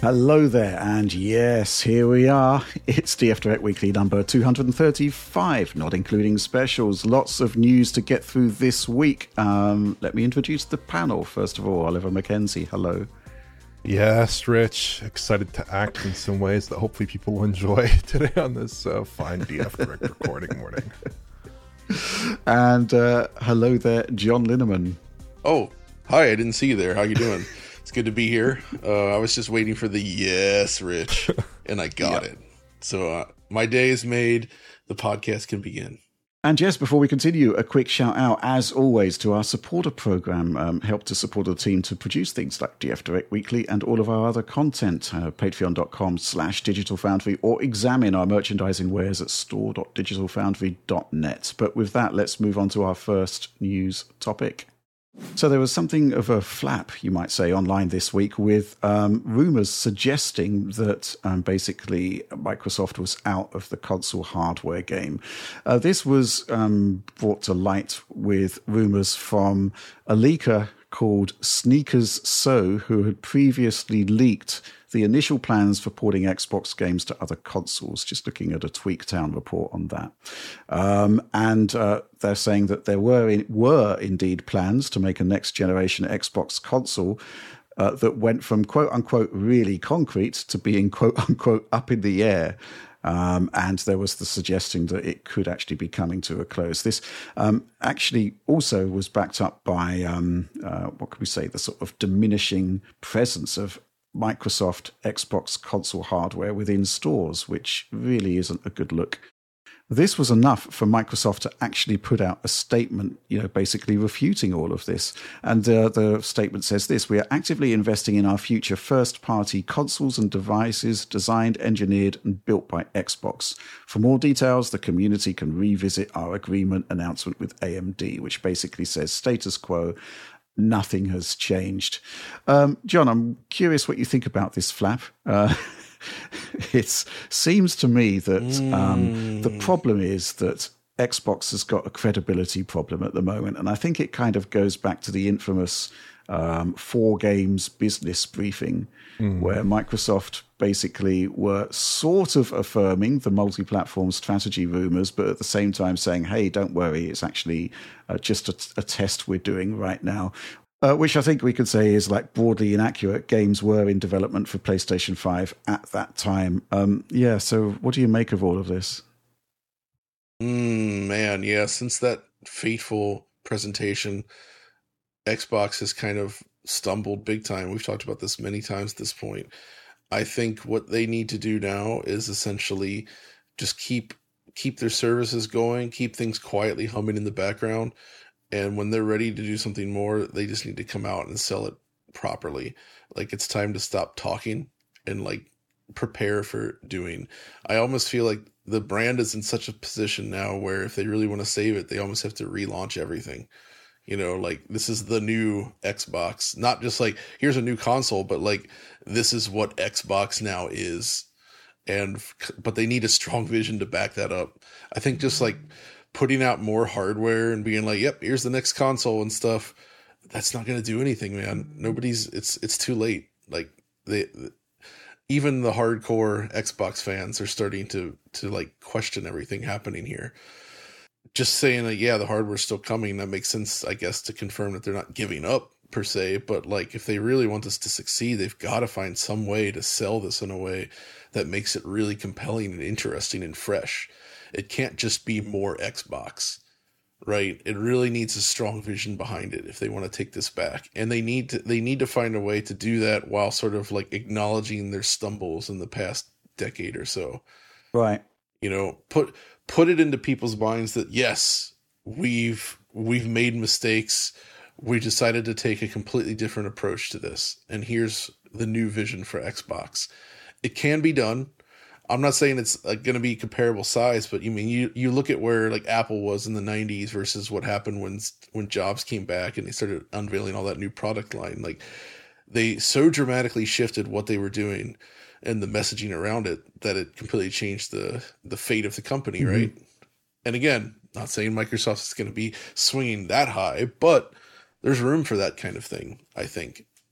Hello there, and yes, here we are. It's DF Direct Weekly number 235, not including specials. Lots of news to get through this week. Let me introduce the panel. First of all, Oliver Mackenzie, hello. Yes, Rich. Excited to act in some ways that hopefully people will enjoy today on this fine DF Direct recording morning. And hello there, John Linneman. Oh, hi, I didn't see you there. How you doing? It's good to be here. I was just waiting for the yes, Rich, and I got it. So my day is made. The podcast can begin. And yes, before we continue, a quick shout out, as always, to our supporter program. Help to support the team to produce things like DF Direct Weekly and all of our other content. Patreon.com/Digital Foundry, or examine our merchandising wares at store.digitalfoundry.net. But with that, let's move on to our first news topic. So there was something of a flap, you might say, online this week with rumours suggesting that basically Microsoft was out of the console hardware game. This was brought to light with rumours from a leaker called Sneakers So, who had previously leaked the initial plans for porting Xbox games to other consoles, just looking at a Tweaktown report on that. And they're saying that there were indeed plans to make a next-generation Xbox console that went from quote-unquote really concrete to being quote-unquote up in the air. And there was the suggestion that it could actually be coming to a close. This actually also was backed up by, what could we say, the sort of diminishing presence of Microsoft Xbox console hardware within stores, which really isn't a good look. This was enough for Microsoft to actually put out a statement, basically refuting all of this. And the statement says this: "We are actively investing in our future first-party consoles and devices designed, engineered, and built by Xbox. For more details, the community can revisit our agreement announcement with AMD," which basically says status quo. Nothing has changed. John, I'm curious what you think about this flap. It seems to me that the problem is that Xbox has got a credibility problem at the moment. And I think it kind of goes back to the infamous 4 Games business briefing, where Microsoft basically were sort of affirming the multi-platform strategy rumors, but at the same time saying, hey, don't worry, it's actually just a test we're doing right now. Which I think we could say is like broadly inaccurate. Games were in development for PlayStation 5 at that time. So what do you make of all of this? Man, yeah, since that fateful presentation, Xbox has kind of stumbled big time. We've talked about this many times at this point. I think what they need to do now is essentially just keep their services going, keep things quietly humming in the background. And when they're ready to do something more, they just need to come out and sell it properly. Like, it's time to stop talking and prepare for doing. I almost feel like the brand is in such a position now where if they really want to save it, they almost have to relaunch everything. This is the new Xbox, not just here's a new console, but this is what Xbox now is. But they need a strong vision to back that up. I think just putting out more hardware and being yep, here's the next console and stuff, that's not going to do anything, man. It's too late. Even the hardcore Xbox fans are starting to question everything happening here. Just saying the hardware's still coming, that makes sense, I guess, to confirm that they're not giving up per se, but if they really want this to succeed, they've got to find some way to sell this in a way that makes it really compelling and interesting and fresh. It can't just be more Xbox, right? It really needs a strong vision behind it if they want to take this back. And they need to find a way to do that while sort of acknowledging their stumbles in the past decade or so. Right. Put it into people's minds that yes, we've made mistakes. We decided to take a completely different approach to this. And here's the new vision for Xbox. It can be done. I'm not saying it's going to be comparable size, but you look at where Apple was in the 90s versus what happened when Jobs came back and they started unveiling all that new product line. They so dramatically shifted what they were doing and the messaging around it that it completely changed the fate of the company, right? And again, not saying Microsoft is going to be swinging that high, but there's room for that kind of thing, I think.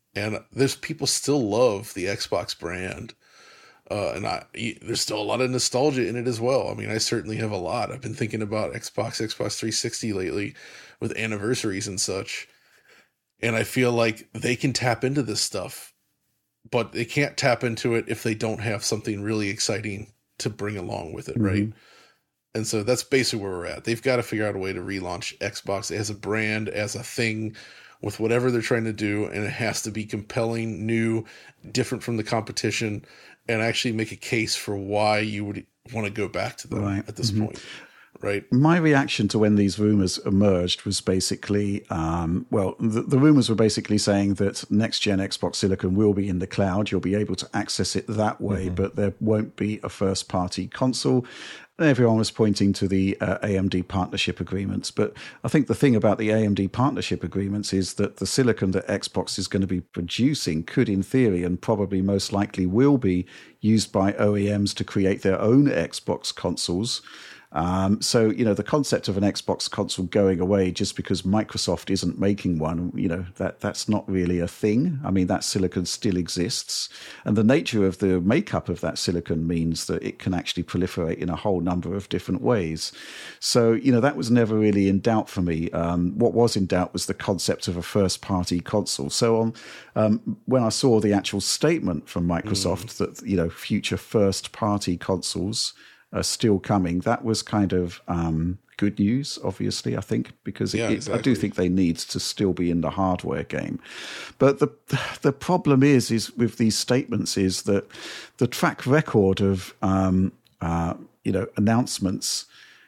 And there's people still love the Xbox brand. There's still a lot of nostalgia in it as well. I mean, I certainly have a lot. I've been thinking about Xbox 360 lately with anniversaries and such. And I feel like they can tap into this stuff, but they can't tap into it if they don't have something really exciting to bring along with it, mm-hmm. right? And so that's basically where we're at. They've got to figure out a way to relaunch Xbox as a brand, as a thing, with whatever they're trying to do, and it has to be compelling, new, different from the competition, and actually make a case for why you would want to go back to them at this mm-hmm. point. Right. My reaction to when these rumors emerged was basically, the rumors were basically saying that next-gen Xbox Silicon will be in the cloud. You'll be able to access it that way, mm-hmm. but there won't be a first-party console. Everyone was pointing to the AMD partnership agreements. But I think the thing about the AMD partnership agreements is that the silicon that Xbox is going to be producing could, in theory, and probably most likely will be used by OEMs to create their own Xbox consoles. So, the concept of an Xbox console going away just because Microsoft isn't making one, that's not really a thing. I mean, that silicon still exists. And the nature of the makeup of that silicon means that it can actually proliferate in a whole number of different ways. So, that was never really in doubt for me. What was in doubt was the concept of a first-party console. So when I saw the actual statement from Microsoft that, future first-party consoles are still coming, that was kind of good news, obviously, I think, because exactly. I do think they need to still be in the hardware game. But the problem is with these statements is that the track record of announcements,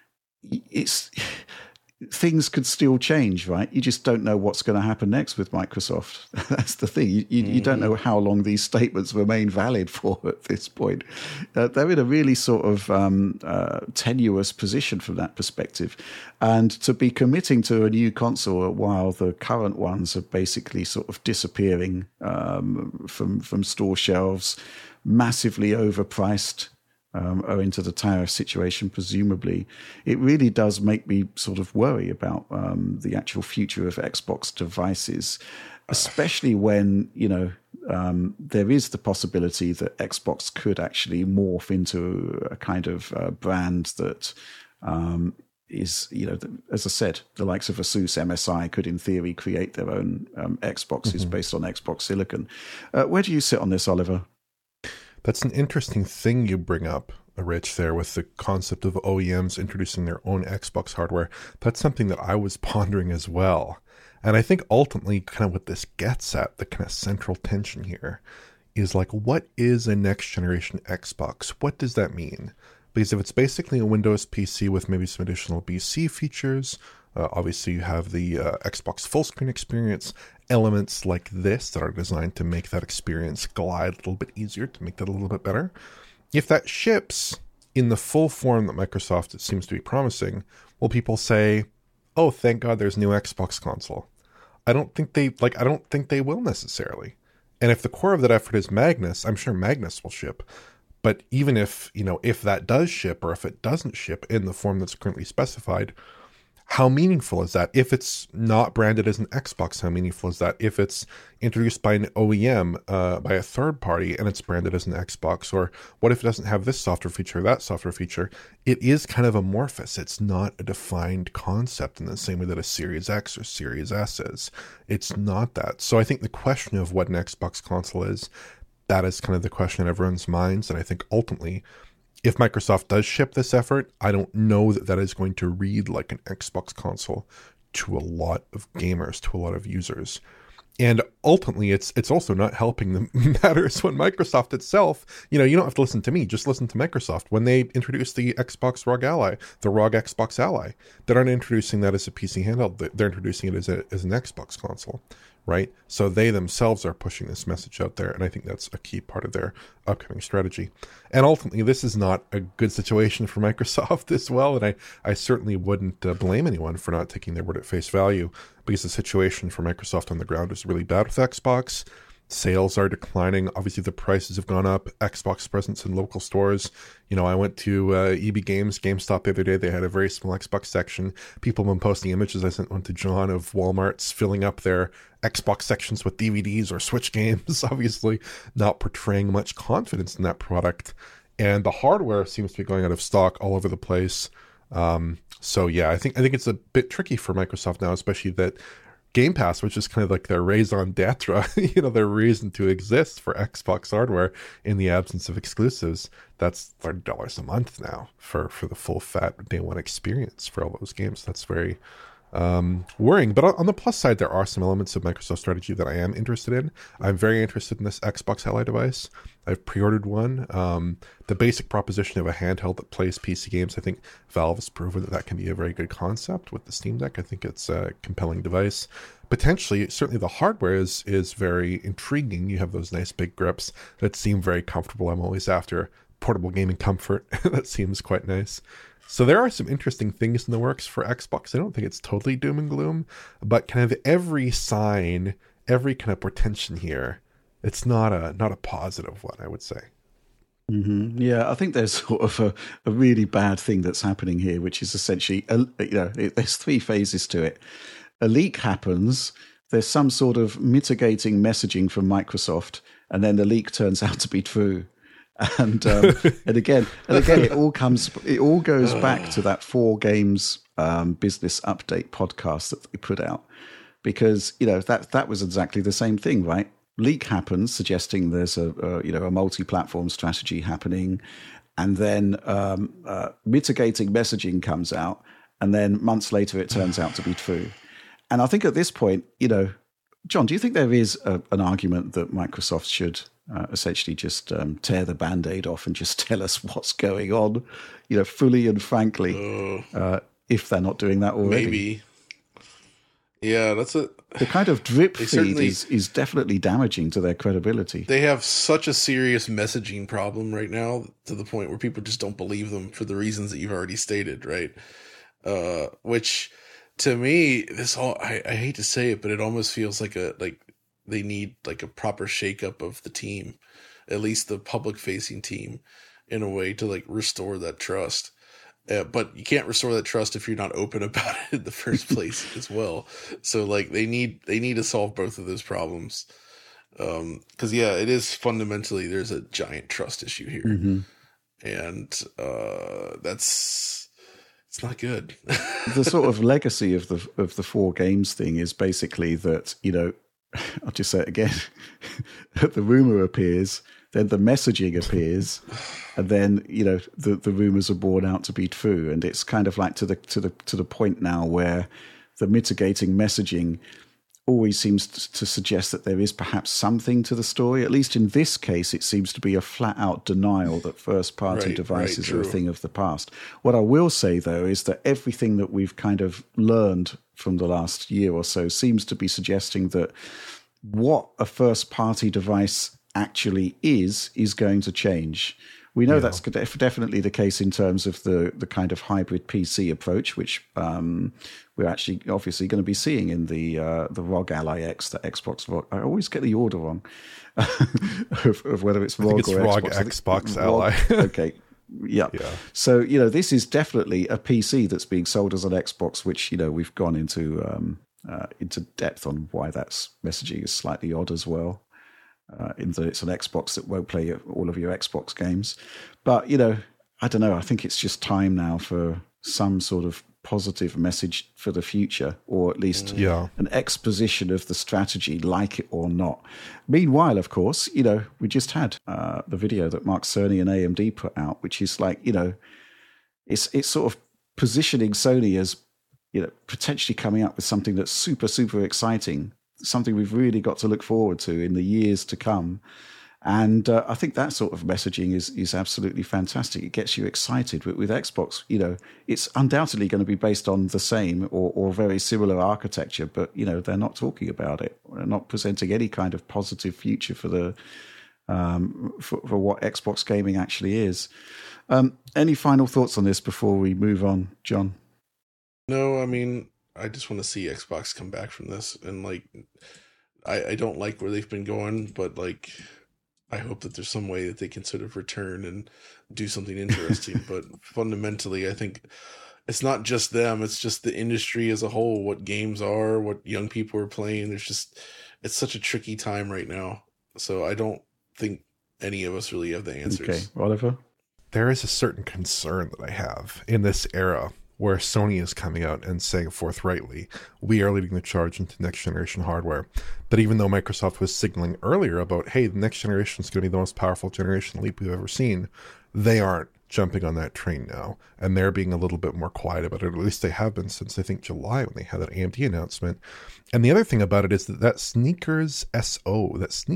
things could still change, right? You just don't know what's going to happen next with Microsoft. That's the thing. You don't know how long these statements remain valid for at this point. They're in a really sort of tenuous position from that perspective. And to be committing to a new console while the current ones are basically sort of disappearing from store shelves, massively overpriced, owing to the tariff situation, presumably, it really does make me sort of worry about the actual future of Xbox devices, especially when, there is the possibility that Xbox could actually morph into a kind of brand that is, as I said, the likes of Asus, MSI could in theory create their own Xboxes based on Xbox Silicon. Where do you sit on this, Oliver? That's an interesting thing you bring up, Rich, there with the concept of OEMs introducing their own Xbox hardware. That's something that I was pondering as well. And I think ultimately kind of what this gets at, the kind of central tension here, is like, what is a next generation Xbox? What does that mean? Because if it's basically a Windows PC with maybe some additional BC features, obviously you have the Xbox full screen experience, elements like this that are designed to make that experience glide a little bit easier, to make that a little bit better. If that ships in the full form that Microsoft seems to be promising, will people say, oh, thank God there's a new Xbox console? I don't think they will necessarily. And if the core of that effort is Magnus, I'm sure Magnus will ship. But even if that does ship, or if it doesn't ship in the form that's currently specified, how meaningful is that? If it's not branded as an Xbox, how meaningful is that? If it's introduced by an OEM, by a third party, and it's branded as an Xbox, or what if it doesn't have this software feature or that software feature? It is kind of amorphous. It's not a defined concept in the same way that a Series X or Series S is. It's not that. So I think the question of what an Xbox console is, that is kind of the question in everyone's minds. And I think ultimately, if Microsoft does ship this effort, I don't know that is going to read like an Xbox console to a lot of gamers, to a lot of users. And ultimately, it's also not helping the matters when Microsoft itself, you don't have to listen to me, just listen to Microsoft. When they introduced the Xbox ROG Ally, the ROG Xbox Ally, they aren't introducing that as a PC handheld, they're introducing it as an Xbox console. Right? So they themselves are pushing this message out there, and I think that's a key part of their upcoming strategy. And ultimately, this is not a good situation for Microsoft as well, and I certainly wouldn't blame anyone for not taking their word at face value, because the situation for Microsoft on the ground is really bad with Xbox. sales are declining. Obviously, the prices have gone up. Xbox presence in local stores. I went to EB Games, GameStop the other day. They had a very small Xbox section. People have been posting images. I sent one to John of Walmart's filling up their Xbox sections with DVDs or Switch games, obviously not portraying much confidence in that product. And the hardware seems to be going out of stock all over the place. So yeah, I think it's a bit tricky for Microsoft now, especially that Game Pass, which is kind of like their raison d'etre, their reason to exist for Xbox hardware in the absence of exclusives. That's $30 a month now for the full fat day one experience for all those games. That's very worrying. But on the plus side, there are some elements of Microsoft strategy that I am interested in. I'm very interested in this Xbox Ally device. I've pre-ordered one. The basic proposition of a handheld that plays PC games, I think Valve has proven that can be a very good concept with the Steam Deck. I think it's a compelling device. Potentially, certainly the hardware is very intriguing. You have those nice big grips that seem very comfortable. I'm always after portable gaming comfort. That seems quite nice. So there are some interesting things in the works for Xbox. I don't think it's totally doom and gloom, but kind of every sign, every kind of portention here, it's not a positive one, I would say. Mm-hmm. Yeah, I think there's sort of a really bad thing that's happening here, which is essentially, there's three phases to it. A leak happens, there's some sort of mitigating messaging from Microsoft, and then the leak turns out to be true. And again, it all goes back to that 4Games business update podcast that they put out, because that was exactly the same thing, right? Leak happens, suggesting there's a multi-platform strategy happening, and then mitigating messaging comes out, and then months later it turns out to be true. And I think at this point, John, do you think there is an argument that Microsoft should essentially just tear the Band-Aid off and just tell us what's going on, fully and frankly, if they're not doing that already? Maybe. Yeah, the kind of drip feed is definitely damaging to their credibility. They have such a serious messaging problem right now, to the point where people just don't believe them for the reasons that you've already stated, right? Which, to me, I hate to say it, but it almost feels like they need a proper shakeup of the team, at least the public facing team, in a way to restore that trust. But you can't restore that trust if you're not open about it in the first place as well. So they need to solve both of those problems. Cause it is fundamentally, there's a giant trust issue here. Mm-hmm. And it's not good. The sort of legacy of the 4Games thing is basically that, I'll just say it again. The rumor appears, then the messaging appears, and then the rumors are borne out to be true. And it's kind of like to the point now where the mitigating messaging always seems to suggest that there is perhaps something to the story. At least in this case, it seems to be a flat-out denial that first-party devices are a thing of the past. What I will say, though, is that everything that we've kind of learned from the last year or so seems to be suggesting that what a first-party device actually is going to change. We know that's definitely the case in terms of the kind of hybrid PC approach, which we're actually obviously going to be seeing in the ROG Ally X, the Xbox ROG. I always get the order wrong of whether it's ROG or ROG Xbox. Xbox Ally. Okay. Yeah. So, this is definitely a PC that's being sold as an Xbox, which, we've gone into depth on why that messaging is slightly odd as well. In that it's an Xbox that won't play all of your Xbox games. But, I don't know. I think it's just time now for some sort of positive message for the future, or at least an exposition of the strategy, like it or not. Meanwhile, of course, we just had the video that Mark Cerny and AMD put out, which is it's sort of positioning Sony as, potentially coming up with something that's super, super exciting, something we've really got to look forward to in the years to come. And I think that sort of messaging is absolutely fantastic. It gets you excited. But with Xbox, it's undoubtedly going to be based on the same or very similar architecture, but, they're not talking about it. They're not presenting any kind of positive future for the for what Xbox gaming actually is. Any final thoughts on this before we move on, John? No, I mean, I just want to see Xbox come back from this, and I don't like where they've been going, but like I hope that there's some way that they can sort of return and do something interesting. But fundamentally, I think it's not just them, it's just the industry as a whole, what games are, what young people are playing. It's such a tricky time right now. So I don't think any of us really have the answers. Okay, Oliver? There is a certain concern that I have in this era where Sony is coming out and saying forthrightly, we are leading the charge into next generation hardware. That even though Microsoft was signaling earlier about, hey, the next generation is going to be the most powerful generation leap we've ever seen, they aren't jumping on that train now. And they're being a little bit more quiet about it. At least they have been since, I think, July when they had that AMD announcement. And the other thing about it is that Sneakers SO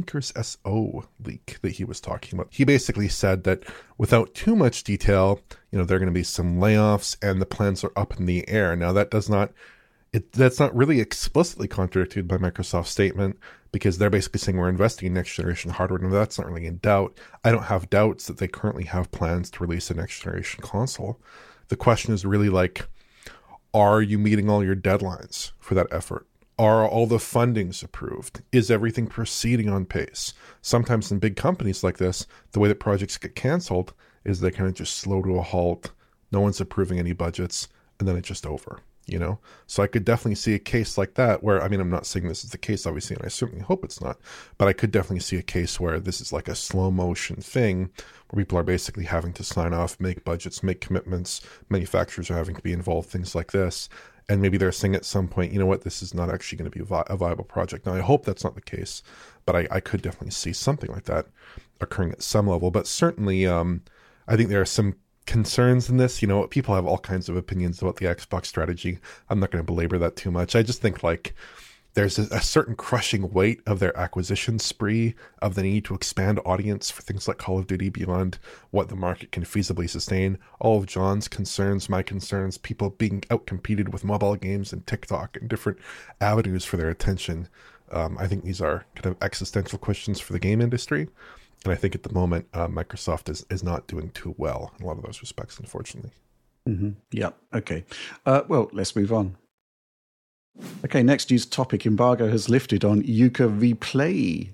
leak that he was talking about, he basically said that without too much detail, there are going to be some layoffs and the plans are up in the air. Now, that's not really explicitly contradicted by Microsoft's statement, because they're basically saying we're investing in next generation hardware, and that's not really in doubt. I don't have doubts that they currently have plans to release a next generation console. The question is really like, are you meeting all your deadlines for that effort? Are all the fundings approved? Is everything proceeding on pace? Sometimes in big companies like this, the way that projects get canceled is they kind of just slow to a halt. No one's approving any budgets, and then it's just over. So I could definitely see a case like that where, I'm not saying this is the case, obviously, and I certainly hope it's not, but I could definitely see a case where this is like a slow motion thing where people are basically having to sign off, make budgets, make commitments, manufacturers are having to be involved, things like this. And maybe they're saying at some point, you know what, this is not actually going to be a viable project. Now, I hope that's not the case, but I could definitely see something like that occurring at some level. But certainly, I think there are some concerns in this. People have all kinds of opinions about the Xbox strategy. I'm not going to belabor that too much. I just think there's a certain crushing weight of their acquisition spree, of the need to expand audience for things like Call of Duty beyond what the market can feasibly sustain. All of John's concerns, my concerns, people being outcompeted with mobile games and TikTok and different avenues for their attention. I think these are kind of existential questions for the game industry. And I think at the moment, Microsoft is not doing too well in a lot of those respects, unfortunately. Mm-hmm. Yeah. Okay. Well, let's move on. Okay, next news topic. Embargo has lifted on Yuka Replay.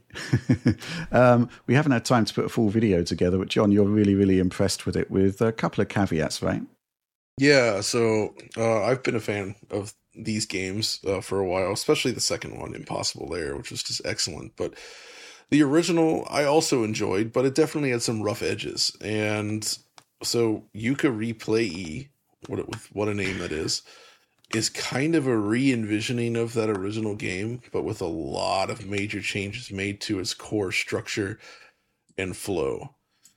We haven't had time to put a full video together, but John, you're really, really impressed with it, with a couple of caveats, right? Yeah, so I've been a fan of these games for a while, especially the second one, Impossible Lair, which was just excellent. But the original I also enjoyed, but it definitely had some rough edges. And so Yuka Replay, what a name that is kind of a re-envisioning of that original game, but with a lot of major changes made to its core structure and flow.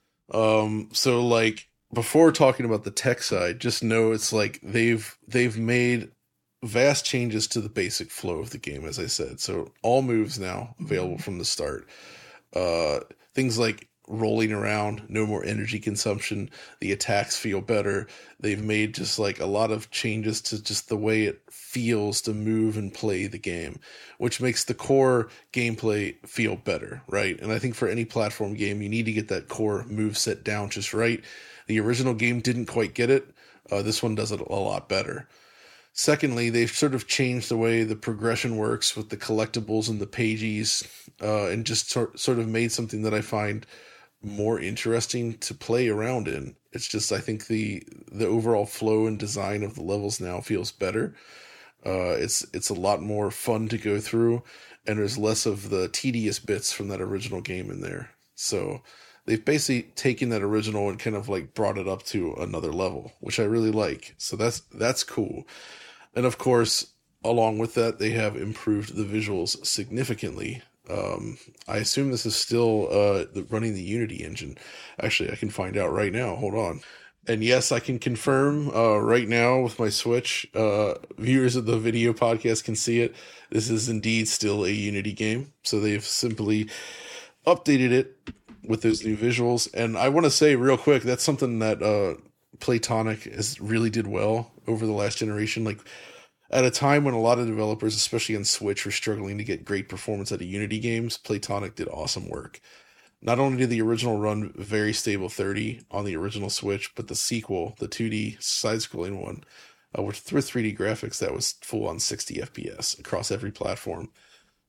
So like before talking about the tech side, just know it's like they've made vast changes to the basic flow of the game, as I said. So all moves now available from the start. Things like rolling around, no more energy consumption, the attacks feel better. They've made just like a lot of changes to just the way it feels to move and play the game, which makes the core gameplay feel better, right? And I think for any platform game, you need to get that core move set down just right. The original game didn't quite get it. This one does it a lot better. Secondly, they've sort of changed the way the progression works with the collectibles and the pages, and just sort of made something that I find more interesting to play around in. It's just, I think the overall flow and design of the levels now feels better. It's a lot more fun to go through, and there's less of the tedious bits from that original game in there. So they've basically taken that original and kind of like brought it up to another level, which I really like. So that's cool. And of course, along with that, they have improved the visuals significantly. I assume this is still running the Unity engine. Actually, I can find out right now. Hold on. And yes, I can confirm right now with my Switch. Viewers of the video podcast can see it. This is indeed still a Unity game. So they've simply updated it with those new visuals. And I want to say real quick, that's something that Playtonic really did well over the last generation. Like, at a time when a lot of developers, especially on Switch, were struggling to get great performance out of Unity games, Playtonic did awesome work. Not only did the original run very stable 30 on the original Switch, but the sequel, the 2D side-scrolling one, with 3D graphics, that was full on 60 FPS across every platform.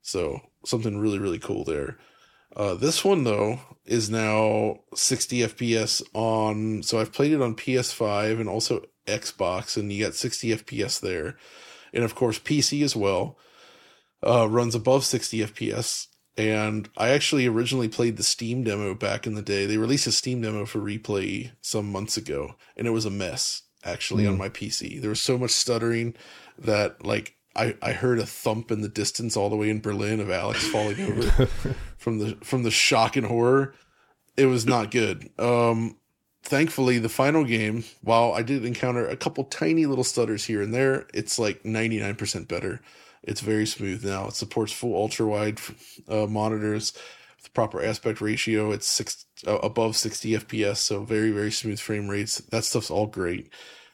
So something really, really cool there. This one, though, is now 60 FPS on... So I've played it on PS5 and also Xbox, and you got 60 FPS there. And, of course, PC as well. Runs above 60 FPS. And I actually originally played the Steam demo back in the day. They released a Steam demo for Replay some months ago, and it was a mess, actually, on my PC. There was so much stuttering that, like, I heard a thump in the distance all the way in Berlin of Alex falling over from the shock and horror. It was not good. Thankfully, the final game, while I did encounter a couple tiny little stutters here and there, it's like 99% better. It's very smooth now. It supports full ultra-wide monitors with proper aspect ratio. It's above 60 FPS, so very, very smooth frame rates. That stuff's all great.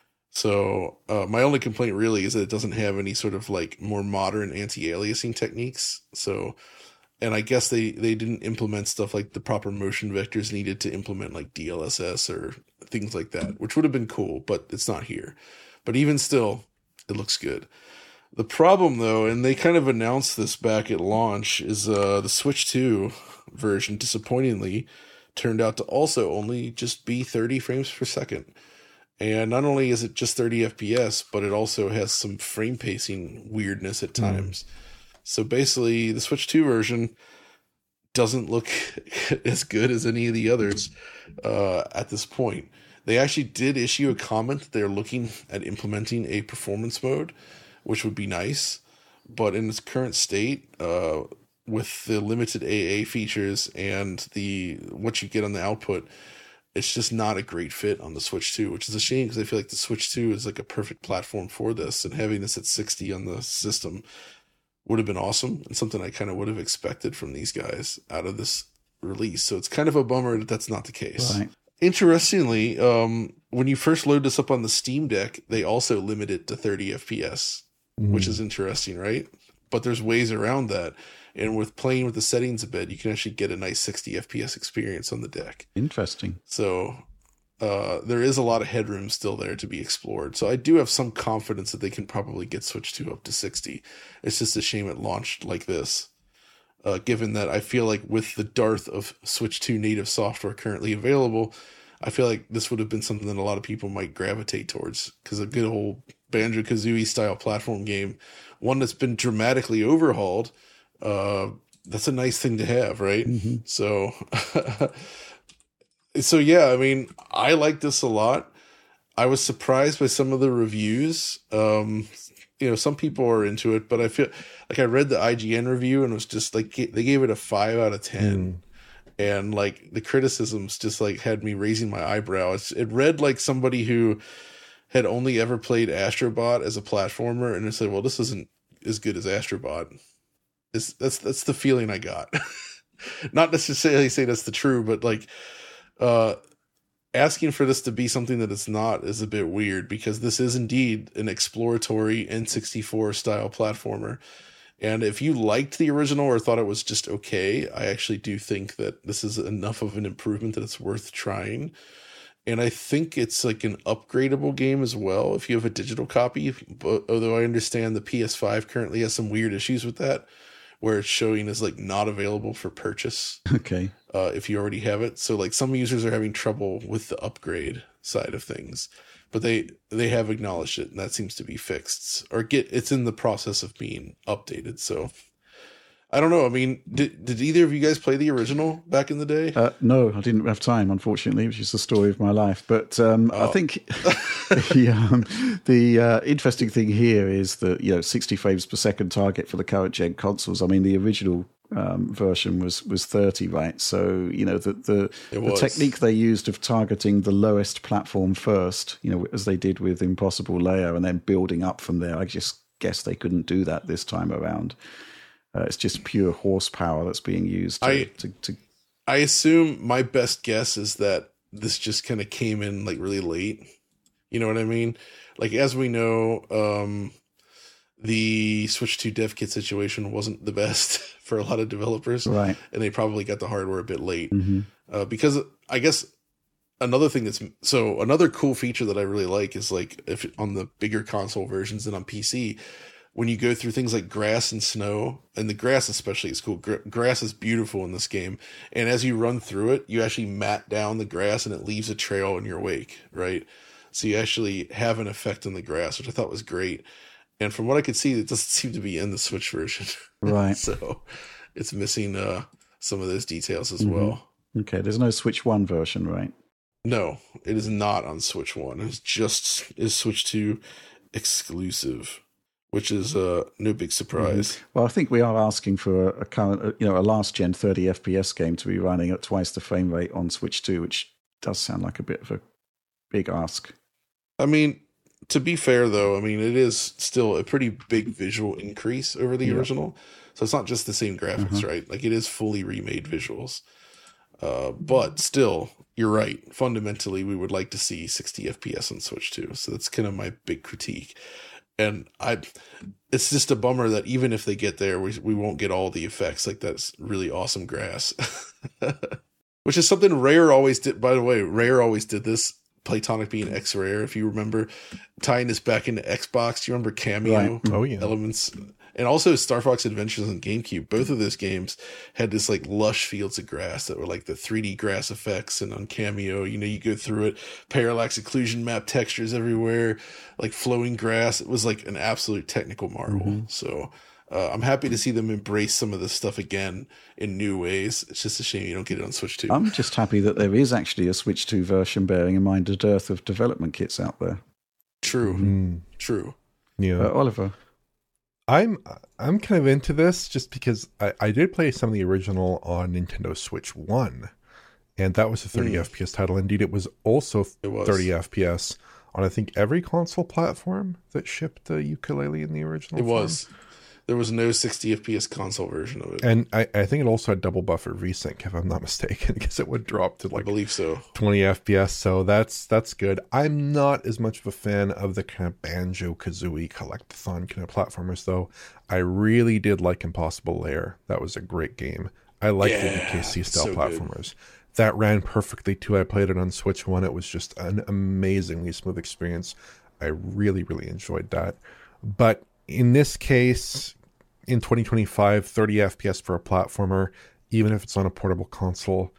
So my only complaint really is that it doesn't have any sort of like more modern anti-aliasing techniques. So, and I guess they didn't implement stuff like the proper motion vectors needed to implement like DLSS or things like that, which would have been cool, but it's not here. But even still, it looks good. The problem though, and they kind of announced this back at launch, is the Switch 2 version disappointingly turned out to also only just be 30 frames per second. And not only is it just 30 FPS, but it also has some frame pacing weirdness at times. So basically, the Switch 2 version doesn't look as good as any of the others at this point. They actually did issue a comment that they're looking at implementing a performance mode, which would be nice. But in its current state, with the limited AA features and what you get on the output, it's just not a great fit on the Switch 2, which is a shame because I feel like the Switch 2 is like a perfect platform for this, and having this at 60 on the system would have been awesome and something I kind of would have expected from these guys out of this release. So it's kind of a bummer that that's not the case. Right. Interestingly, when you first load this up on the Steam Deck, they also limit it to 30 FPS, which is interesting, right? But there's ways around that. And with playing with the settings a bit, you can actually get a nice 60 FPS experience on the deck. Interesting. So there is a lot of headroom still there to be explored. So I do have some confidence that they can probably get Switch 2 up to 60. It's just a shame it launched like this, given that I feel like with the dearth of Switch 2 native software currently available, I feel like this would have been something that a lot of people might gravitate towards, because a good old Banjo-Kazooie style platform game, one that's been dramatically overhauled, that's a nice thing to have, right? So yeah, I mean, I like this a lot. I was surprised by some of the reviews. Some people are into it, but I feel like I read the IGN review and was just like, they gave it a 5 out of 10. And like the criticisms just like had me raising my eyebrow. It read like somebody who had only ever played Astrobot as a platformer and it said, well, this isn't as good as Astrobot. That's the feeling I got. Not necessarily say that's the true, but like asking for this to be something that it's not is a bit weird, because this is indeed an exploratory N64 style platformer. And if you liked the original or thought it was just okay, I actually do think that this is enough of an improvement that it's worth trying. And I think it's like an upgradable game as well if you have a digital copy. But although I understand the PS5 currently has some weird issues with that, where it's showing as like not available for purchase. Okay. If you already have it. So like some users are having trouble with the upgrade side of things, but they have acknowledged it, and that seems to be fixed, or it's in the process of being updated. So I don't know. I mean, did either of you guys play the original back in the day? No, I didn't have time, unfortunately, which is the story of my life. But I think the interesting thing here is that 60 frames per second target for the current gen consoles. I mean, the original version was 30, right? So the technique they used of targeting the lowest platform first, as they did with Impossible Layer, and then building up from there. I just guess they couldn't do that this time around. It's just pure horsepower that's being used. I assume, my best guess is that this just kind of came in like really late. You know what I mean? Like, as we know, the Switch 2 dev kit situation wasn't the best for a lot of developers. Right. And they probably got the hardware a bit late. Because I guess another cool feature that I really like is like if on the bigger console versions than on PC, when you go through things like grass and snow, and the grass especially is cool. Grass is beautiful in this game. And as you run through it, you actually mat down the grass and it leaves a trail in your wake, right? So you actually have an effect on the grass, which I thought was great. And from what I could see, it doesn't seem to be in the Switch version. Right. So it's missing some of those details as well. Okay, there's no Switch 1 version, right? No, it is not on Switch 1. It's just is Switch 2 exclusive, which is no big surprise. Well, I think we are asking for a current, a last gen 30 FPS game to be running at twice the frame rate on Switch 2, which does sound like a bit of a big ask. I mean, to be fair though, I mean it is still a pretty big visual increase over the original. So it's not just the same graphics, right? Like it is fully remade visuals. But still, you're right. Fundamentally, we would like to see 60 FPS on Switch 2. So that's kind of my big critique. And it's just a bummer that even if they get there, we won't get all the effects. Like that's really awesome grass. Which is something Rare always did. By the way, Rare always did this. Playtonic being X-Rare, if you remember, tying this back into Xbox. Do you remember Cameo? Right. Oh, yeah. Elements. And also Star Fox Adventures on GameCube. Both of those games had this like lush fields of grass that were like the 3D grass effects. And on Cameo, you go through it, parallax occlusion map textures everywhere, like flowing grass. It was like an absolute technical marvel. So I'm happy to see them embrace some of this stuff again in new ways. It's just a shame you don't get it on Switch 2. I'm just happy that there is actually a Switch 2 version, bearing in mind the dearth of development kits out there. True. True. Yeah. Oliver? I'm kind of into this just because I did play some of the original on Nintendo Switch 1, and that was a 30 FPS title. Indeed, it was also 30 FPS on, I think, every console platform that shipped the ukulele in the original form. Was. There was no 60 FPS console version of it. And I think it also had double buffer VSync, if I'm not mistaken, because it would drop to like I believe so. 20 FPS. So that's good. I'm not as much of a fan of the kind of Banjo-Kazooie collectathon kind of platformers, though. I really did like Impossible Lair. That was a great game. I like the UKC style platformers. Good. That ran perfectly too. I played it on Switch 1. It was just an amazingly smooth experience. I really, really enjoyed that. But in this case, in 2025, 30 FPS for a platformer, even if it's on a portable console,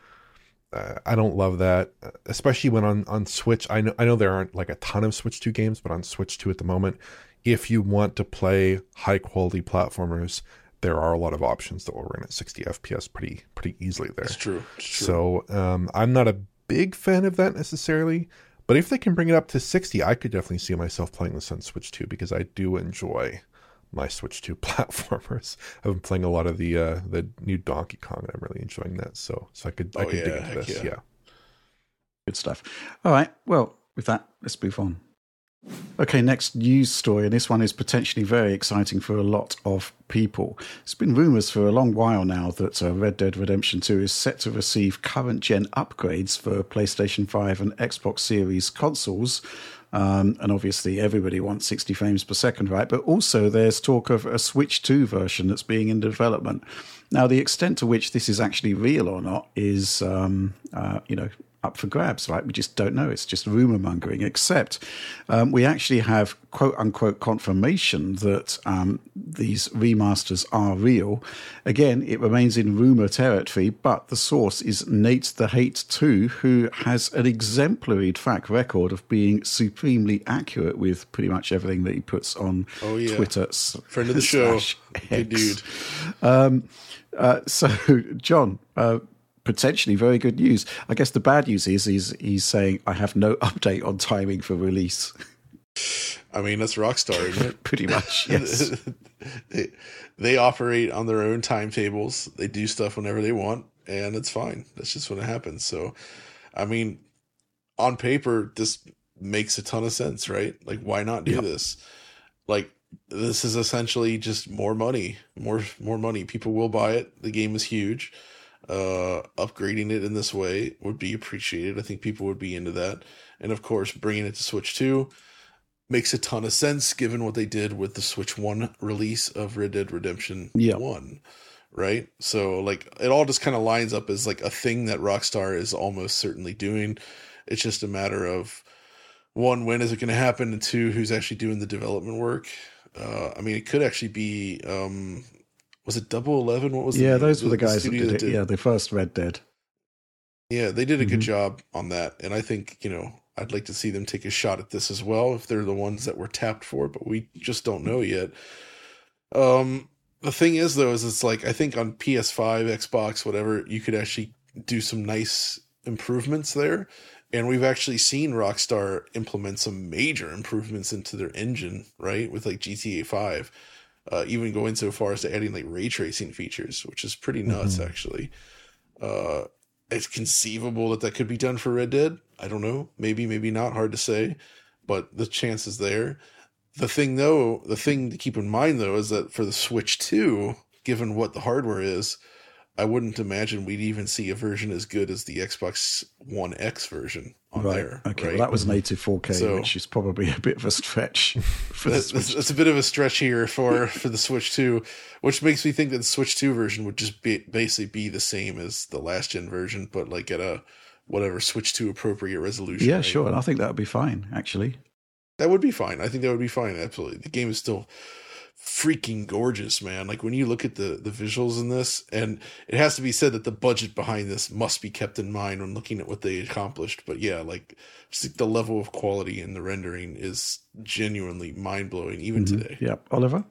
I don't love that, especially when on Switch. I know there aren't like a ton of Switch 2 games, but on Switch 2 at the moment, if you want to play high-quality platformers, there are a lot of options that will run at 60 FPS pretty easily there. It's true. So I'm not a big fan of that necessarily. But if they can bring it up to 60, I could definitely see myself playing this on Switch 2 because I do enjoy my Switch 2 platformers. I've been playing a lot of the new Donkey Kong, and I'm really enjoying that. So I could dig into this. Yeah. Good stuff. All right. Well, with that, let's move on. Okay, next news story, and this one is potentially very exciting for a lot of people. It's been rumours for a long while now that Red Dead Redemption 2 is set to receive current-gen upgrades for PlayStation 5 and Xbox Series consoles. And obviously everybody wants 60 frames per second, right? But also there's talk of a Switch 2 version that's being in development. Now, the extent to which this is actually real or not is, up for grabs, right? We just don't know. It's just rumor mongering, except we actually have quote unquote confirmation that these remasters are real. Again, it remains in rumor territory, but the source is Nate the Hate 2, who has an exemplary track record of being supremely accurate with pretty much everything that he puts on Twitter. Friend of the show. Good dude. So, John, potentially very good news. I guess the bad news is he's saying, I have no update on timing for release. I mean, that's Rockstar, isn't it? Pretty much, yes. They operate on their own timetables. They do stuff whenever they want, and it's fine. That's just when it happens. So, I mean, on paper, this makes a ton of sense, right? Like, why not do this? Like, this is essentially just more money. More money. People will buy it. The game is huge. Upgrading it in this way would be appreciated. I think people would be into that. And of course, bringing it to Switch 2 makes a ton of sense given what they did with the Switch 1 release of Red Dead Redemption 1, right? So like it all just kind of lines up as like a thing that Rockstar is almost certainly doing. It's just a matter of one, when is it going to happen? And two, who's actually doing the development work? I mean, it could actually be. Was it Double 11? What was? Yeah, those were the guys that did it. Yeah, the first Red Dead. Yeah, they did a good job on that, and I think I'd like to see them take a shot at this as well if they're the ones that were tapped for, but we just don't know yet. The thing is, though, is it's like I think on PS5, Xbox, whatever, you could actually do some nice improvements there. And we've actually seen Rockstar implement some major improvements into their engine, right? With like GTA 5, even going so far as to adding like ray tracing features, which is pretty nuts, actually. It's conceivable that could be done for Red Dead. I don't know. Maybe, maybe not. Hard to say. But the chance is there. The thing to keep in mind, though, is that for the Switch 2, given what the hardware is, I wouldn't imagine we'd even see a version as good as the Xbox One X version on there. Okay, right? well, that was native 4K, which is probably a bit of a stretch for the Switch. It's a bit of a stretch here for the Switch 2, which makes me think that the Switch 2 version would just basically be the same as the last gen version, but like at a whatever Switch 2 appropriate resolution. Yeah, right? sure. And I think that would be fine, actually. That would be fine. I think that would be fine. Absolutely. The game is still freaking gorgeous, man. Like when you look at the visuals in this, and it has to be said that the budget behind this must be kept in mind when looking at what they accomplished. But yeah, like just like the level of quality in the rendering is genuinely mind-blowing even today. Yep. Oliver?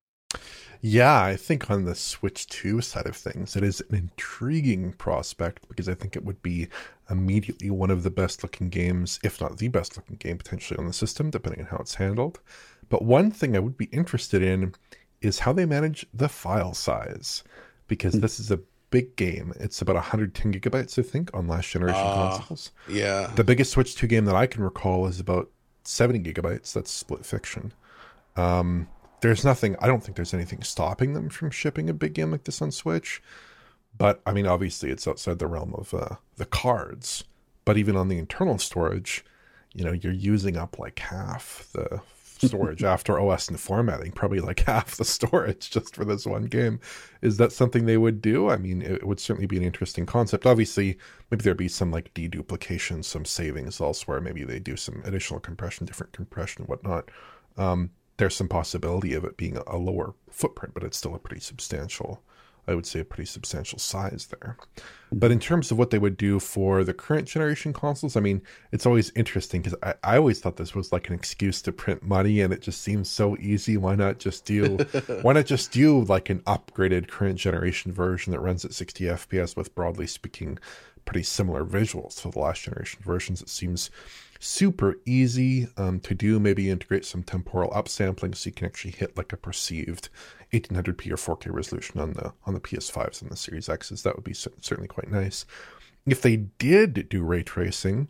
Yeah, I think on the Switch 2 side of things, it is an intriguing prospect because I think it would be immediately one of the best looking games, if not the best looking game potentially on the system, depending on how it's handled. But one thing I would be interested in is how they manage the file size, because this is a big game. It's about 110 gigabytes, I think, on last generation consoles. Yeah. The biggest Switch 2 game that I can recall is about 70 gigabytes. That's Split Fiction. There's nothing, I don't think there's anything stopping them from shipping a big game like this on Switch. But, I mean, obviously it's outside the realm of the cards. But even on the internal storage, you're using up like half the storage after OS and formatting, probably like half the storage just for this one game. Is that something they would do? I mean, it would certainly be an interesting concept. Obviously, maybe there'd be some like deduplication, some savings elsewhere. Maybe they do some additional compression, different compression and whatnot. There's some possibility of it being a lower footprint, but it's still a pretty substantial, I would say, a pretty substantial size there. But in terms of what they would do for the current generation consoles, I mean, it's always interesting because I always thought this was like an excuse to print money, and it just seems so easy. Why not just do like an upgraded current generation version that runs at 60 FPS with, broadly speaking, pretty similar visuals to the last generation versions? It seems super easy to do. Maybe integrate some temporal upsampling so you can actually hit like a perceived 1800p or 4K resolution on the PS5s and the Series X's. That would be certainly quite nice. If they did do ray tracing,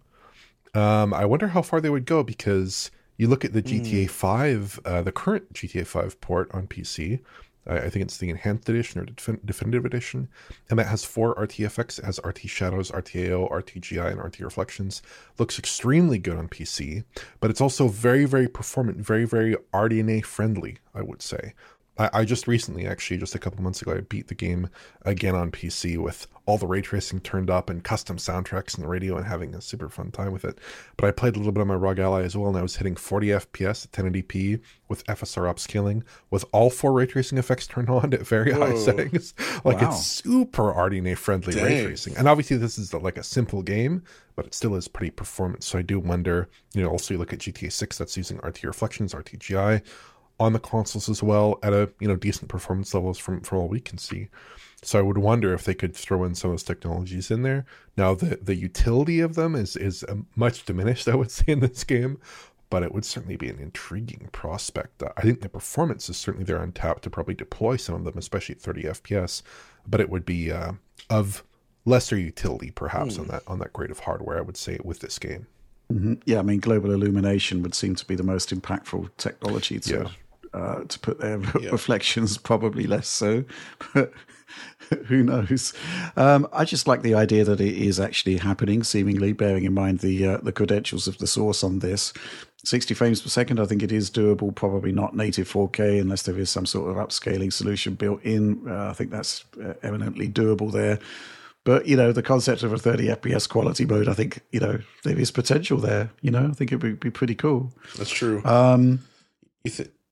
I wonder how far they would go, because you look at the GTA 5, the current GTA 5 port on PC. I think it's the Enhanced Edition or Definitive Edition, and that has 4 RTFX. It has RT Shadows, RTAO, RTGI, and RT Reflections. Looks extremely good on PC, but it's also very, very performant, very, very RDNA friendly, I would say. I just recently, actually, just a couple months ago, I beat the game again on PC with all the ray tracing turned up and custom soundtracks in the radio and having a super fun time with it. But I played a little bit on my ROG Ally as well, and I was hitting 40 FPS at 1080p with FSR upscaling with all 4 ray tracing effects turned on at very high settings. Like, wow. It's super RDNA friendly ray tracing. And obviously this is like a simple game, but it still is pretty performant. So I do wonder, also you look at GTA 6 that's using RT Reflections, RTGI, on the consoles as well at a decent performance levels from all we can see. So I would wonder if they could throw in some of those technologies in there. Now the utility of them is much diminished, I would say, in this game, but it would certainly be an intriguing prospect. I think the performance is certainly there on tap to probably deploy some of them, especially at 30 FPS, but it would be of lesser utility perhaps on that grade of hardware, I would say, with this game. Mm-hmm. Yeah, I mean, global illumination would seem to be the most impactful technology to put there. Reflections probably less so, but who knows? I just like the idea that it is actually happening, seemingly, bearing in mind the credentials of the source on this. 60 frames per second, I think it is doable, probably not native 4K unless there is some sort of upscaling solution built in. I think that's eminently doable there. But, the concept of a 30 FPS quality mode, I think, there is potential there. I think it would be pretty cool. That's true.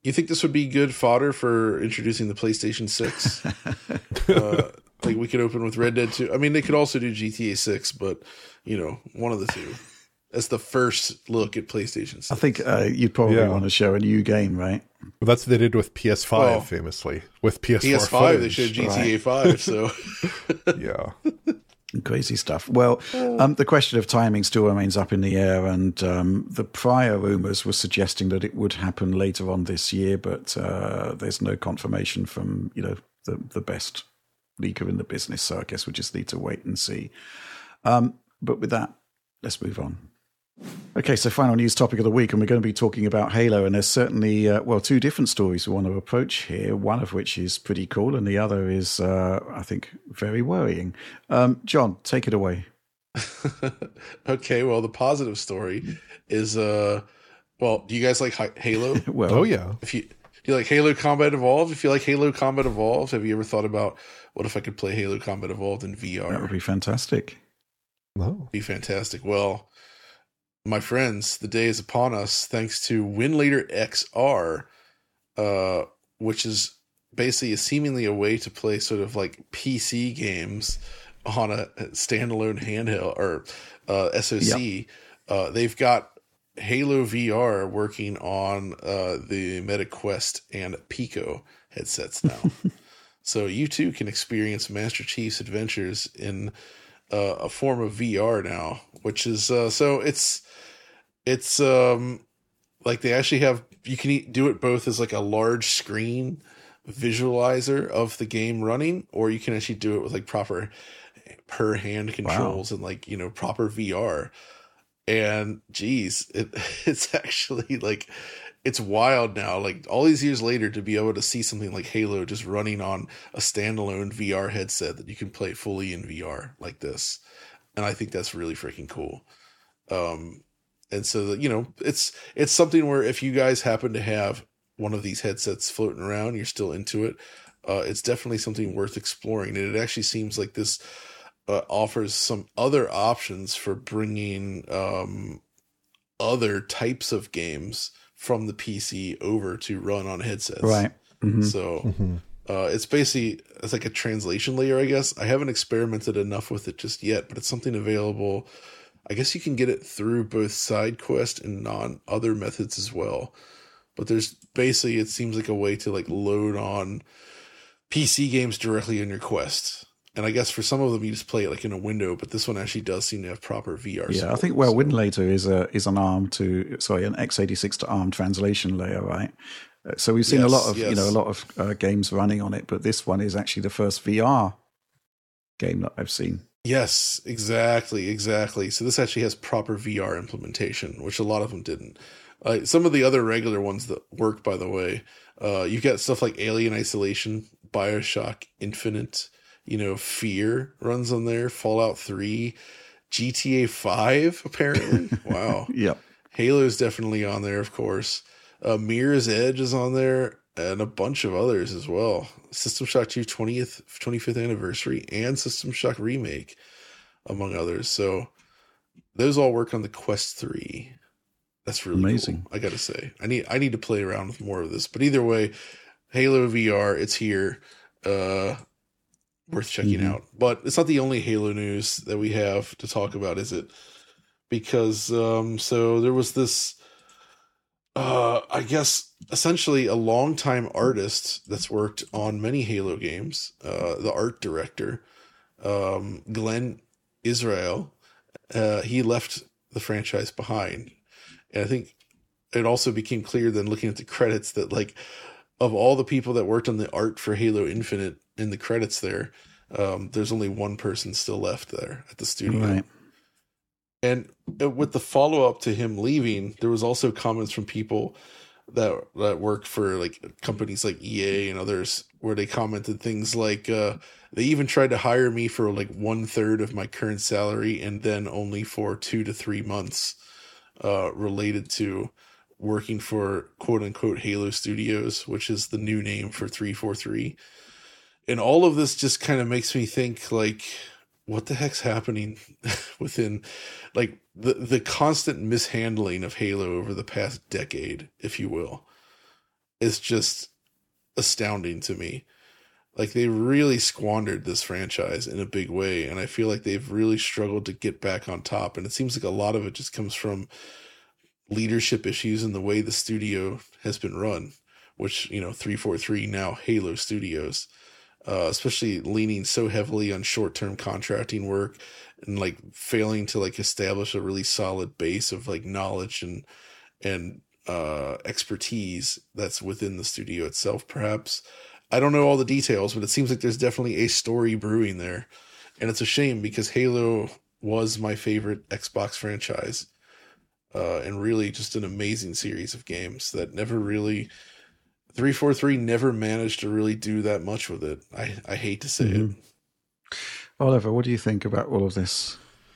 You think this would be good fodder for introducing the PlayStation 6? Like we could open with Red Dead 2. I mean, they could also do GTA 6, but one of the two. That's the first look at PlayStation 6. I think you'd probably want to show a new game, right? Well, that's what they did with PS5, famously. With PS4 PS5, footage. they showed GTA 5, so... Yeah. Crazy stuff. Well, the question of timing still remains up in the air, and the prior rumours were suggesting that it would happen later on this year, but there's no confirmation from the best leaker in the business. So I guess we just need to wait and see. But with that, let's move on. Okay, so final news topic of the week, and we're going to be talking about Halo, and there's certainly, two different stories we want to approach here, one of which is pretty cool, and the other is, I think, very worrying. John, take it away. Okay, well, the positive story is, do you guys like Halo? Well, oh, yeah. Do you like Halo Combat Evolved? If you like Halo Combat Evolved, have you ever thought about, what if I could play Halo Combat Evolved in VR? That would be fantastic. No. Be fantastic. Well, my friends, the day is upon us thanks to Winlator XR, which is basically seemingly a way to play sort of like PC games on a standalone handheld or SoC. Yep. They've got Halo VR working on the MetaQuest and Pico headsets now. So you too can experience Master Chief's adventures in a form of VR now, which is it's like they actually have, you can do it both as like a large screen visualizer of the game running, or you can actually do it with like proper per hand controls and like proper VR. And geez, it's actually like, it's wild now, like all these years later, to be able to see something like Halo just running on a standalone VR headset that you can play fully in VR like this. And I think that's really freaking cool. And so, it's something where if you guys happen to have one of these headsets floating around, you're still into it, it's definitely something worth exploring. And it actually seems like this offers some other options for bringing other types of games from the PC over to run on headsets. Right. Mm-hmm. So it's like a translation layer, I guess. I haven't experimented enough with it just yet, but it's something available. I guess you can get it through both SideQuest and other methods as well. But there's basically, it seems like a way to like load on PC games directly on your Quest. And I guess for some of them you just play it like in a window, but this one actually does seem to have proper VR support. Yeah, I think Winlator is an an x86 to ARM translation layer, right? So we've seen a lot of games running on it, but this one is actually the first VR game that I've seen. Yes, exactly. So this actually has proper VR implementation, which a lot of them didn't. Some of the other regular ones that work, by the way, you've got stuff like Alien Isolation, BioShock Infinite, Fear runs on there, Fallout 3, GTA 5, apparently. Wow. Yep. Halo's definitely on there, of course. Mirror's Edge is on there, and a bunch of others as well. System Shock 2 25th anniversary and System Shock Remake, among others. So those all work on the Quest 3. That's really amazing. Cool, I gotta say. I need to play around with more of this. But either way, Halo VR, it's here. Worth checking out. But it's not the only Halo news that we have to talk about, is it? Because so there was this I guess essentially a longtime artist that's worked on many Halo games, the art director, Glenn Israel. He left the franchise behind. And I think it also became clear then looking at the credits that like of all the people that worked on the art for Halo Infinite in the credits there, there's only one person still left there at the studio. Right. And with the follow-up to him leaving, there was also comments from people that work for like companies like EA and others where they commented things like, they even tried to hire me for like 1/3 of my current salary and then only for 2 to 3 months, related to working for quote unquote Halo Studios, which is the new name for 343. And all of this just kind of makes me think like, what the heck's happening within like the constant mishandling of Halo over the past decade, if you will. is just astounding to me. Like, they really squandered this franchise in a big way, and I feel like they've really struggled to get back on top. And it seems like a lot of it just comes from leadership issues in the way the studio has been run, which, 343, now Halo Studios, especially leaning so heavily on short-term contracting work and like failing to like establish a really solid base of like knowledge and expertise that's within the studio itself. Perhaps, I don't know all the details, but it seems like there's definitely a story brewing there, and it's a shame because Halo was my favorite Xbox franchise, and really just an amazing series of games that never really 343 never managed to really do that much with it. I hate to say it. Oliver, what do you think about all of this?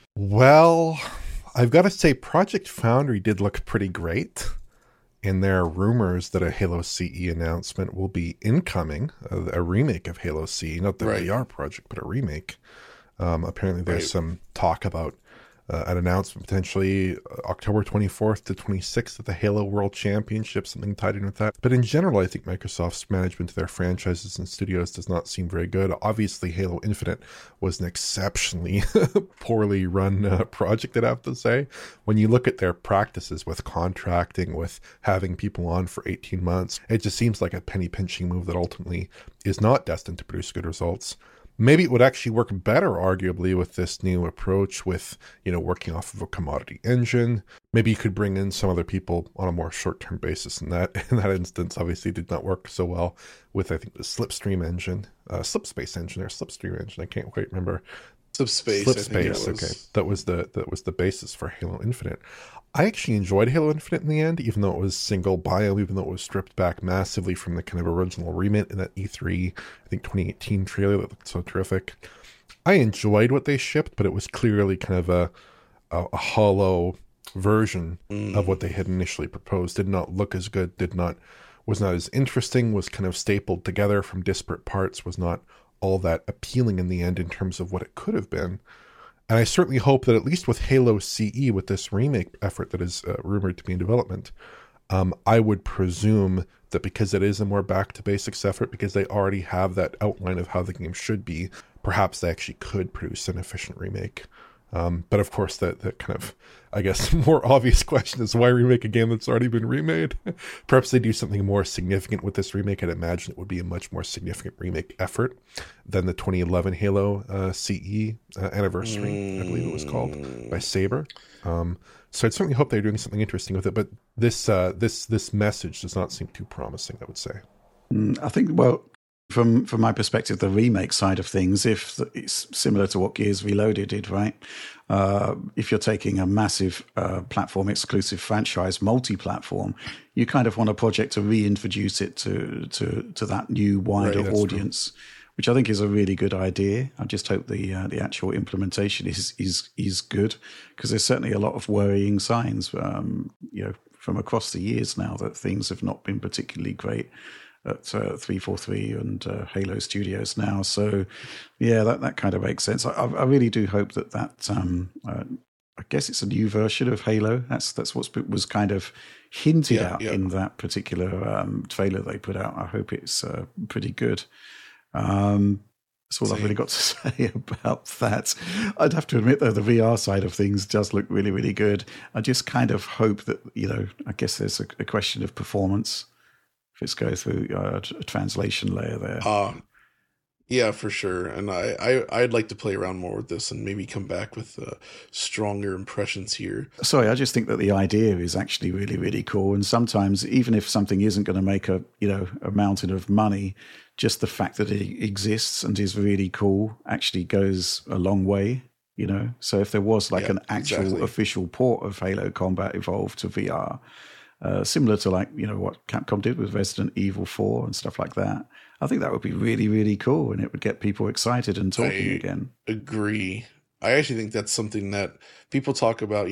Well, I've got to say Project Foundry did look pretty great. And there are rumors that a Halo CE announcement will be incoming, a remake of Halo CE, not the VR project, but a remake. Apparently there's some talk about an announcement potentially October 24th to 26th at the Halo World Championship, something tied in with that. But in general, I think Microsoft's management of their franchises and studios does not seem very good. Obviously, Halo Infinite was an exceptionally poorly run project, I'd have to say. When you look at their practices with contracting, with having people on for 18 months, it just seems like a penny pinching move that ultimately is not destined to produce good results. Maybe it would actually work better, arguably, with this new approach with, working off of a commodity engine. Maybe you could bring in some other people on a more short-term basis. And that, in that instance, obviously did not work so well with, I think, the Slipstream engine, Slipspace engine or Slipstream engine. I can't quite remember. Slipspace. Okay. That was the basis for Halo Infinite. I actually enjoyed Halo Infinite in the end, even though it was single bio, even though it was stripped back massively from the kind of original remit in that E3, I think 2018 trailer that looked so terrific. I enjoyed what they shipped, but it was clearly kind of a hollow version of what they had initially proposed. Did not look as good, was not as interesting, was kind of stapled together from disparate parts, was not all that appealing in the end in terms of what it could have been. And I certainly hope that at least with Halo CE, with this remake effort that is rumored to be in development, I would presume that because it is a more back-to-basics effort, because they already have that outline of how the game should be, perhaps they actually could produce an efficient remake. But of course, the kind of, I guess, more obvious question is why remake a game that's already been remade? Perhaps they do something more significant with this remake. I'd imagine it would be a much more significant remake effort than the 2011 Halo CE anniversary, I believe it was called, by Saber. So I'd certainly hope they're doing something interesting with it. But this message does not seem too promising, I would say. I think, well, from my perspective, the remake side of things, if it's similar to what Gears Reloaded did, right? If you're taking a massive platform exclusive franchise, multi-platform, you kind of want a project to reintroduce it to that new wider audience, which I think is a really good idea. I just hope the actual implementation is good, because there's certainly a lot of worrying signs, from across the years now, that things have not been particularly great at 343 and Halo Studios now. So, yeah, that kind of makes sense. I really do hope that I guess it's a new version of Halo. That's what was kind of hinted at in that particular trailer they put out. I hope it's pretty good. That's all I've really got to say about that. I'd have to admit, though, the VR side of things does look really, really good. I just kind of hope that, I guess there's a question of performance if it's go through a translation layer there. Yeah, for sure. And I'd like to play around more with this and maybe come back with stronger impressions here. Sorry, I just think that the idea is actually really, really cool. And sometimes, even if something isn't going to make a mountain of money, just the fact that it exists and is really cool actually goes a long way. So if there was an actual official port of Halo Combat Evolved to VR, similar to what Capcom did with Resident Evil 4 and stuff like that, I think that would be really, really cool, and it would get people excited and talking again. Agree. I actually think that's something that people talk about,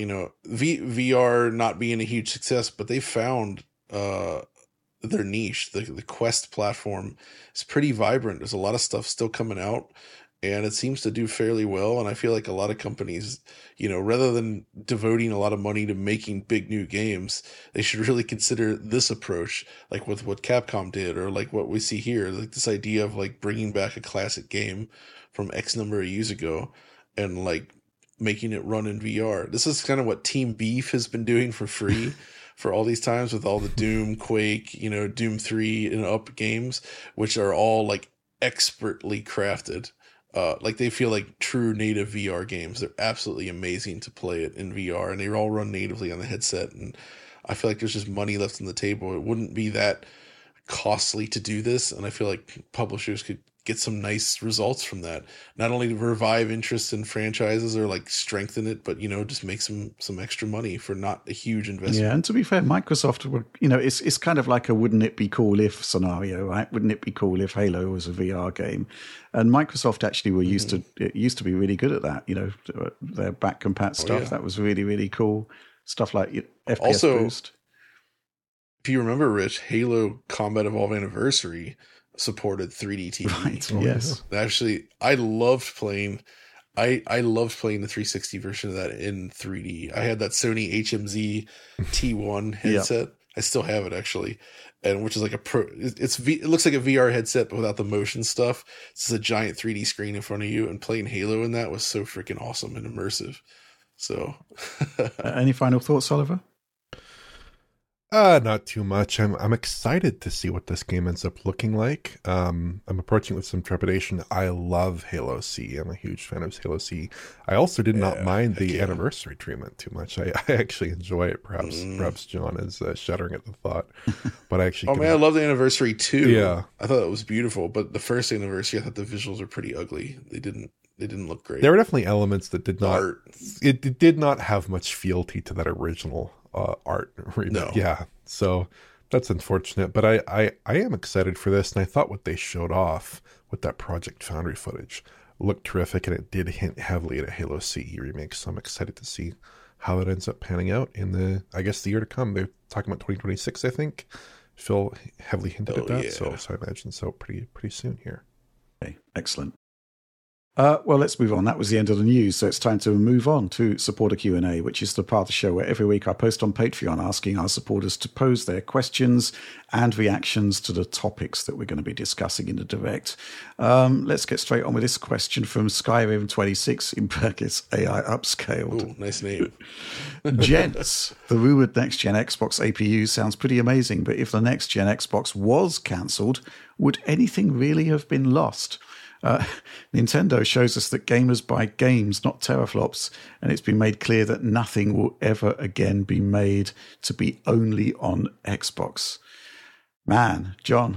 VR not being a huge success, but they found their niche. The Quest platform is pretty vibrant. There's a lot of stuff still coming out, and it seems to do fairly well. And I feel like a lot of companies, rather than devoting a lot of money to making big new games, they should really consider this approach, like with what Capcom did, or like what we see here, like this idea of like bringing back a classic game from X number of years ago and like making it run in VR. This is kind of what Team Beef has been doing for free for all these times with all the Doom, Quake, Doom 3 and up games, which are all like expertly crafted. Like they feel like true native VR games. They're absolutely amazing to play it in VR, and they all run natively on the headset. And I feel like there's just money left on the table. It wouldn't be that costly to do this, and I feel like publishers could get some nice results from that. Not only to revive interest in franchises or like strengthen it, but just make some extra money for not a huge investment. Yeah, and to be fair, Microsoft would, it's kind of like a wouldn't it be cool if scenario, right? Wouldn't it be cool if Halo was a VR game? And Microsoft actually used to be really good at that. Their back compat stuff that was really, really cool. Stuff like FPS also, Boost. If you remember, Rich, Halo Combat Evolved Anniversary supported 3D TV. Right, yes. Actually, I loved playing the 360 version of that in 3D. I had that Sony HMZ T1 headset. I still have it actually, and which is like it looks like a VR headset but without the motion stuff. It's just a giant 3D screen in front of you, and playing Halo in that was so freaking awesome and immersive. So, any final thoughts, Oliver? Not too much. I'm excited to see what this game ends up looking like. I'm approaching it with some trepidation. I love Halo C. I'm a huge fan of Halo C. I also did not mind the anniversary treatment too much. I actually enjoy it. Perhaps John is shuddering at the thought, but I actually. I love the anniversary too. Yeah, I thought it was beautiful, but the first anniversary, I thought the visuals were pretty ugly. They didn't look great. There were definitely elements that did not. It did not have much fealty to that original art. No. Yeah, so that's unfortunate, but I am excited for this, and I thought what they showed off with that Project Foundry footage looked terrific, and it did hint heavily at a Halo CE remake, so I'm excited to see how it ends up panning out in the year to come. They're talking about 2026, I think. Phil heavily hinted at that, so I imagine pretty soon here. Okay, excellent. Well, let's move on. That was the end of the news, so it's time to move on to Supporter Q&A, which is the part of the show where every week I post on Patreon asking our supporters to pose their questions and reactions to the topics that we're going to be discussing in the Direct. Let's get straight on with this question from Skyrim26 in brackets AI Upscaled. Ooh, nice name. Gents, the rumoured next-gen Xbox APU sounds pretty amazing, but if the next-gen Xbox was cancelled, would anything really have been lost? Nintendo shows us that gamers buy games, not teraflops, and it's been made clear that nothing will ever again be made to be only on Xbox. Man, John.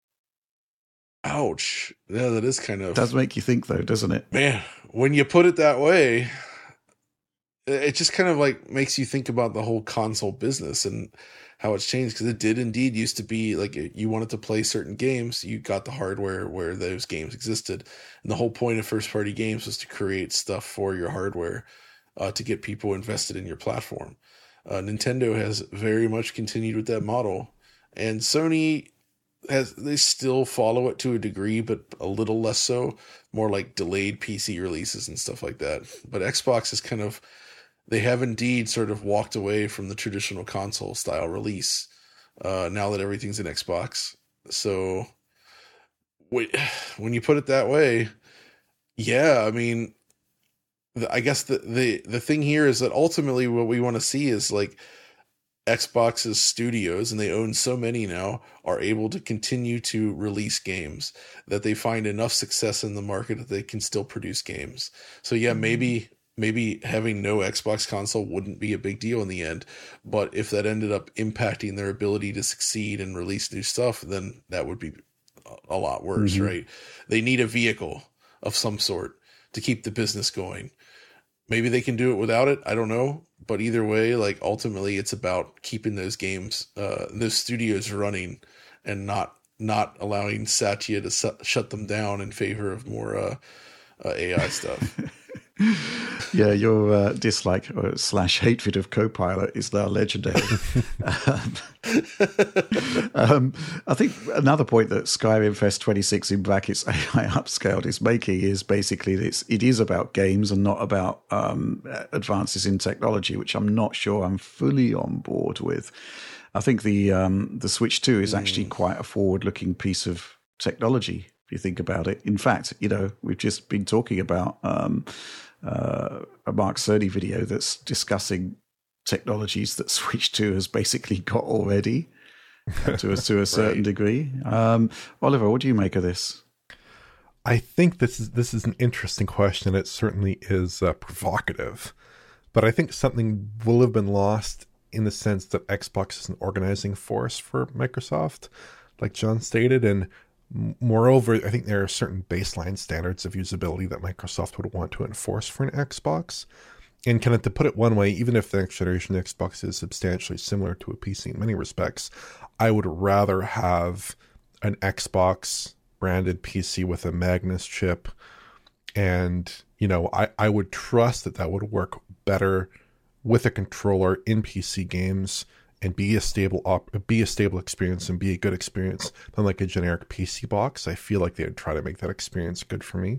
Ouch. Yeah, that is kind of... Does make you think, though, doesn't it? Man, when you put it that way, it just kind of like makes you think about the whole console business and how it's changed, because it did indeed used to be like you wanted to play certain games, you got the hardware where those games existed. And the whole point of first party games was to create stuff for your hardware to get people invested in your platform. Nintendo has very much continued with that model, and Sony they still follow it to a degree, but a little less so, more like delayed PC releases and stuff like that. But Xbox is kind of, they have indeed sort of walked away from the traditional console style release now that everything's in Xbox. So when you put it that way, yeah, I mean, I guess the thing here is that ultimately what we want to see is like Xbox's studios, and they own so many now, are able to continue to release games, that they find enough success in the market that they can still produce games. So yeah, maybe having no Xbox console wouldn't be a big deal in the end, but if that ended up impacting their ability to succeed and release new stuff, then that would be a lot worse, right? They need a vehicle of some sort to keep the business going. Maybe they can do it without it, I don't know. But either way, like ultimately it's about keeping those games, those studios running, and not allowing Satya to shut them down in favor of more AI stuff. Yeah, your dislike / hatred of Copilot is now legendary. I think another point that Skyrim Fest 26 in brackets AI Upscaled is making is basically it is about games and not about advances in technology, which I'm not sure I'm fully on board with. I think the Switch 2 is actually quite a forward-looking piece of technology, if you think about it. In fact, we've just been talking about a Mark Cerny video that's discussing technologies that Switch 2 has basically got already to a certain degree. Oliver, what do you make of this? I think this is an interesting question. It certainly is provocative, but I think something will have been lost in the sense that Xbox is an organizing force for Microsoft, like John stated, and moreover, I think there are certain baseline standards of usability that Microsoft would want to enforce for an Xbox. And kind of to put it one way, even if the next generation Xbox is substantially similar to a PC in many respects, I would rather have an Xbox branded PC with a Magnus chip. And, I would trust that would work better with a controller in PC games and be a stable experience and be a good experience than like a generic PC box. I feel like they would try to make that experience good for me.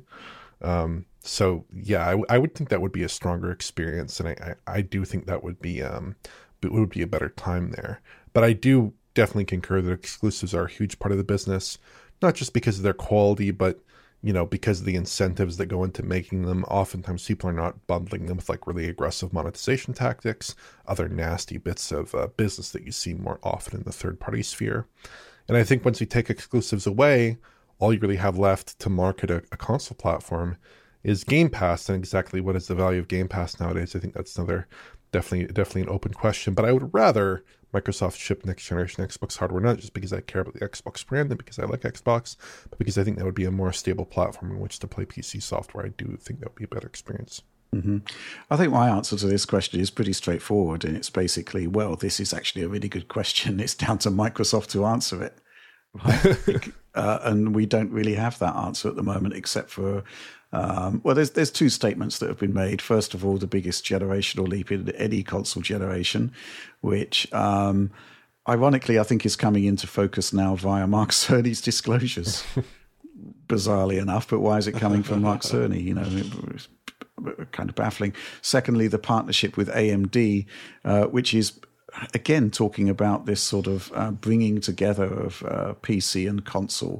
So yeah, I would think that would be a stronger experience, and I do think that would be it would be a better time there. But I do definitely concur that exclusives are a huge part of the business, not just because of their quality, but because of the incentives that go into making them. Oftentimes people are not bundling them with like really aggressive monetization tactics, other nasty bits of business that you see more often in the third-party sphere. And I think once you take exclusives away, all you really have left to market a console platform is Game Pass. And exactly what is the value of Game Pass nowadays? I think that's another definitely an open question. But I would rather Microsoft ship next generation Xbox hardware, not just because I care about the Xbox brand and because I like Xbox, but because I think that would be a more stable platform in which to play PC software. I do think that would be a better experience. Mm-hmm. I think my answer to this question is pretty straightforward, and it's basically, well, this is actually a really good question. It's down to Microsoft to answer it. Right? And we don't really have that answer at the moment, except for there's two statements that have been made. First of all, the biggest generational leap in any console generation, which ironically I think is coming into focus now via Mark Cerny's disclosures. Bizarrely enough, but why is it coming from Mark Cerny? It's kind of baffling. Secondly, the partnership with AMD, which is again talking about this sort of bringing together of PC and console,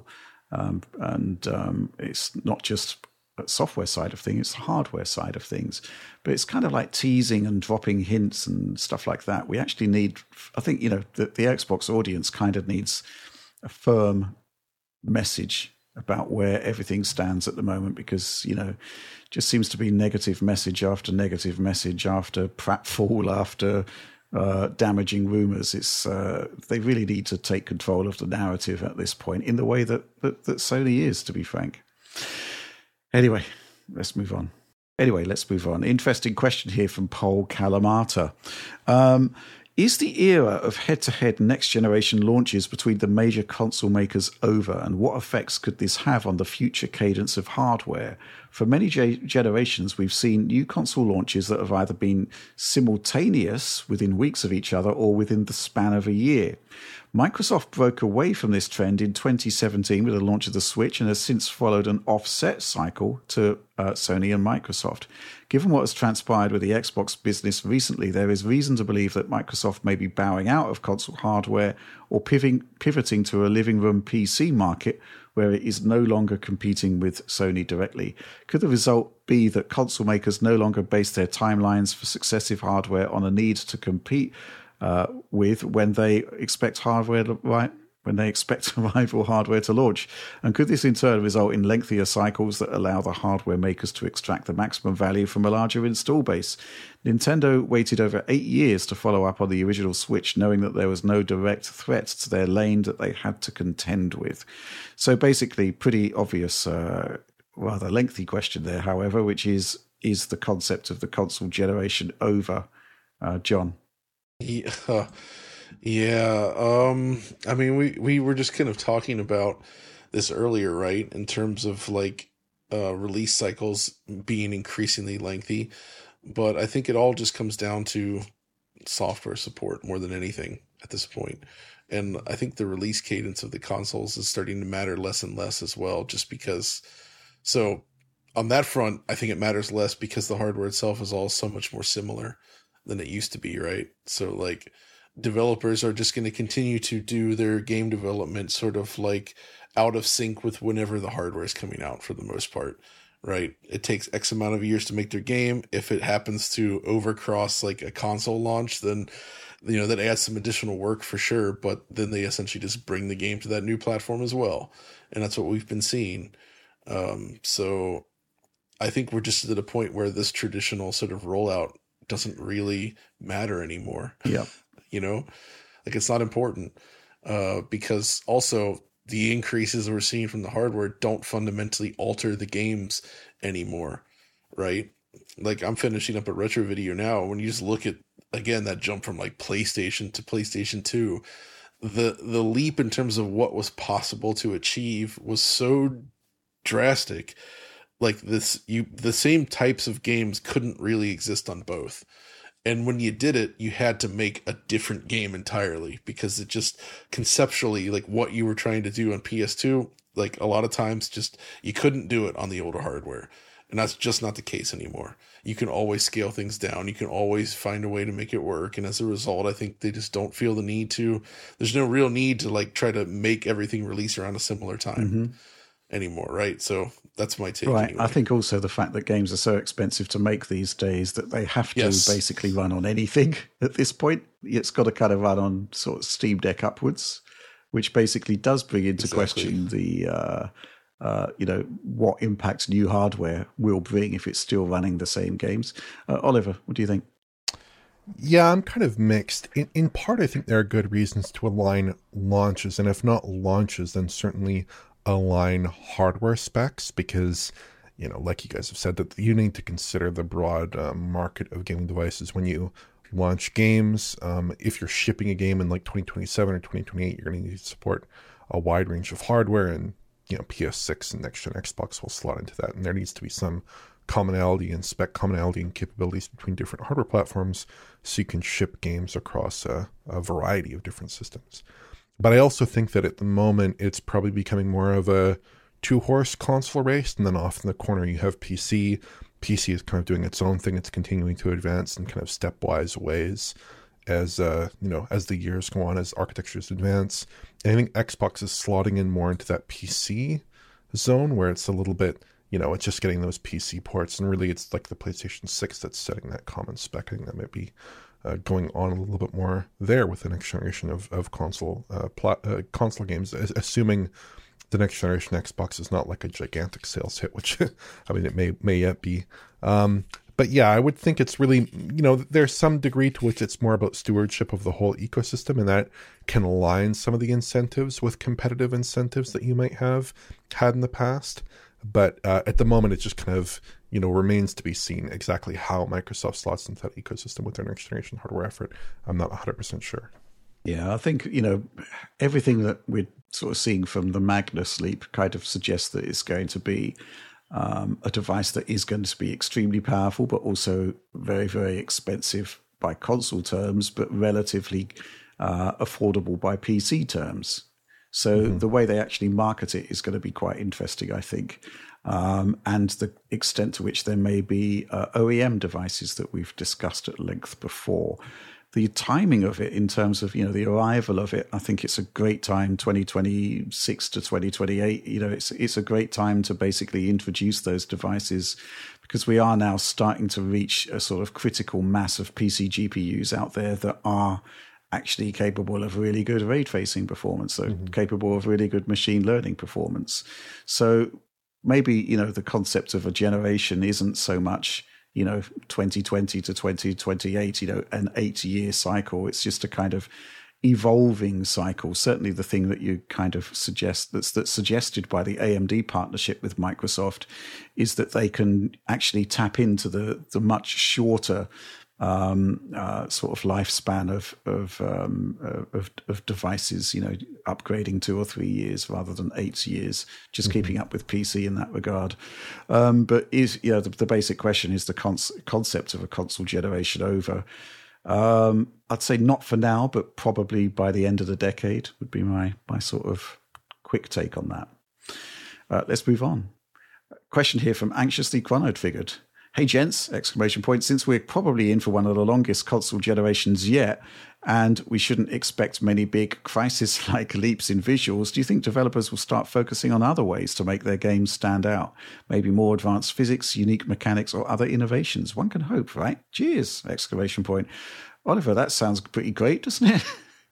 and it's not just software side of things, it's the hardware side of things, but it's kind of like teasing and dropping hints and stuff like that. We actually need, I think, the Xbox audience kind of needs a firm message about where everything stands at the moment, because just seems to be negative message after negative message after pratfall after damaging rumors. It's they really need to take control of the narrative at this point in the way that Sony is, to be frank. Anyway, let's move on. Interesting question here from Paul Calamata. Is the era of head-to-head next-generation launches between the major console makers over, and what effects could this have on the future cadence of hardware? For many generations, we've seen new console launches that have either been simultaneous within weeks of each other or within the span of a year. Microsoft broke away from this trend in 2017 with the launch of the Switch and has since followed an offset cycle to Sony and Microsoft. Given what has transpired with the Xbox business recently, there is reason to believe that Microsoft may be bowing out of console hardware or pivoting to a living room PC market where it is no longer competing with Sony directly. Could the result be that console makers no longer base their timelines for successive hardware on a need to compete with when they expect rival hardware to launch? And could this in turn result in lengthier cycles that allow the hardware makers to extract the maximum value from a larger install base? Nintendo waited over 8 years to follow up on the original Switch, knowing that there was no direct threat to their lane that they had to contend with. So basically, pretty obvious, rather lengthy question there, however, which is the concept of the console generation over? John? Yeah. I mean, we were just kind of talking about this earlier, right? In terms of like release cycles being increasingly lengthy, but I think it all just comes down to software support more than anything. at this point. And I think the release cadence of the consoles is starting to matter less and less as well, just because. So on that front, I think it matters less because the hardware itself is all so much more similar than it used to be, right? So like developers are just going to continue to do their game development sort of like out of sync with whenever the hardware is coming out for the most part, right? It takes X amount of years to make their game. If it happens to overcross like a console launch, then that adds some additional work for sure, but then they essentially just bring the game to that new platform as well. And that's what we've been seeing. So I think we're just at a point where this traditional sort of rollout doesn't really matter anymore. Yeah. Like it's not important, because also the increases we're seeing from the hardware don't fundamentally alter the games anymore. Right. Like I'm finishing up a retro video now. When you just look at, again, that jump from like PlayStation to PlayStation 2, the leap in terms of what was possible to achieve was so drastic. Like the same types of games couldn't really exist on both. And when you did it, you had to make a different game entirely, because it just conceptually, like what you were trying to do on PS2, like a lot of times just you couldn't do it on the older hardware. And that's just not the case anymore. You can always scale things down. You can always find a way to make it work. And as a result, I think they just don't feel the need to, there's no real need to like try to make everything release around a similar time anymore. Right. So that's my take. Right. Anyway. I think also the fact that games are so expensive to make these days that they have to basically run on anything at this point. It's got to kind of run on sort of Steam Deck upwards, which basically does bring into question the, what impact new hardware will bring if it's still running the same games. Oliver, what do you think? Yeah, I'm kind of mixed. In part, I think there are good reasons to align launches, and if not launches, then certainly align hardware specs, because, like you guys have said, that you need to consider the broad market of gaming devices when you launch games. If you're shipping a game in like 2027 or 2028, you're going to need to support a wide range of hardware, and PS6 and next gen Xbox will slot into that, and there needs to be some commonality and spec commonality and capabilities between different hardware platforms so you can ship games across a variety of different systems. But I also think that at the moment it's probably becoming more of a two-horse console race, and then off in the corner you have PC. PC is kind of doing its own thing. It's continuing to advance in kind of stepwise ways as as the years go on, as architectures advance. And I think Xbox is slotting in more into that PC zone where it's a little bit, it's just getting those PC ports, and really it's like the PlayStation 6 that's setting that common spec. I think that might be going on a little bit more there with the next generation of console games, assuming the next generation Xbox is not like a gigantic sales hit, which I mean, it may yet be. But yeah, I would think it's really, there's some degree to which it's more about stewardship of the whole ecosystem, and that can align some of the incentives with competitive incentives that you might have had in the past. But at the moment, it just kind of, remains to be seen exactly how Microsoft slots into that ecosystem with their next generation hardware effort. I'm not 100% sure. Yeah, I think, everything that we're sort of seeing from the Magnus Leap kind of suggests that it's going to be a device that is going to be extremely powerful, but also very, very expensive by console terms, but relatively affordable by PC terms. So the way they actually market it is going to be quite interesting, I think. And the extent to which there may be OEM devices that we've discussed at length before. The timing of it in terms of, the arrival of it, I think it's a great time, 2026 to 2028. It's a great time to basically introduce those devices, because we are now starting to reach a sort of critical mass of PC GPUs out there that are actually capable of really good ray tracing performance, so capable of really good machine learning performance. So maybe, the concept of a generation isn't so much, 2020 to 2028, an 8-year cycle. It's just a kind of evolving cycle. Certainly the thing that you kind of suggest that's suggested by the AMD partnership with Microsoft is that they can actually tap into the much shorter sort of lifespan of devices, upgrading 2 or 3 years rather than 8 years, just keeping up with PC in that regard. But the basic question is the concept of a console generation over. I'd say not for now, but probably by the end of the decade would be my sort of quick take on that. Let's move on. Question here from Anxiously Chronoed Figured. Hey gents, exclamation point, since we're probably in for one of the longest console generations yet, and we shouldn't expect many big Crysis-like leaps in visuals, do you think developers will start focusing on other ways to make their games stand out? Maybe more advanced physics, unique mechanics, or other innovations? One can hope, right? Cheers, exclamation point. Oliver, that sounds pretty great, doesn't it?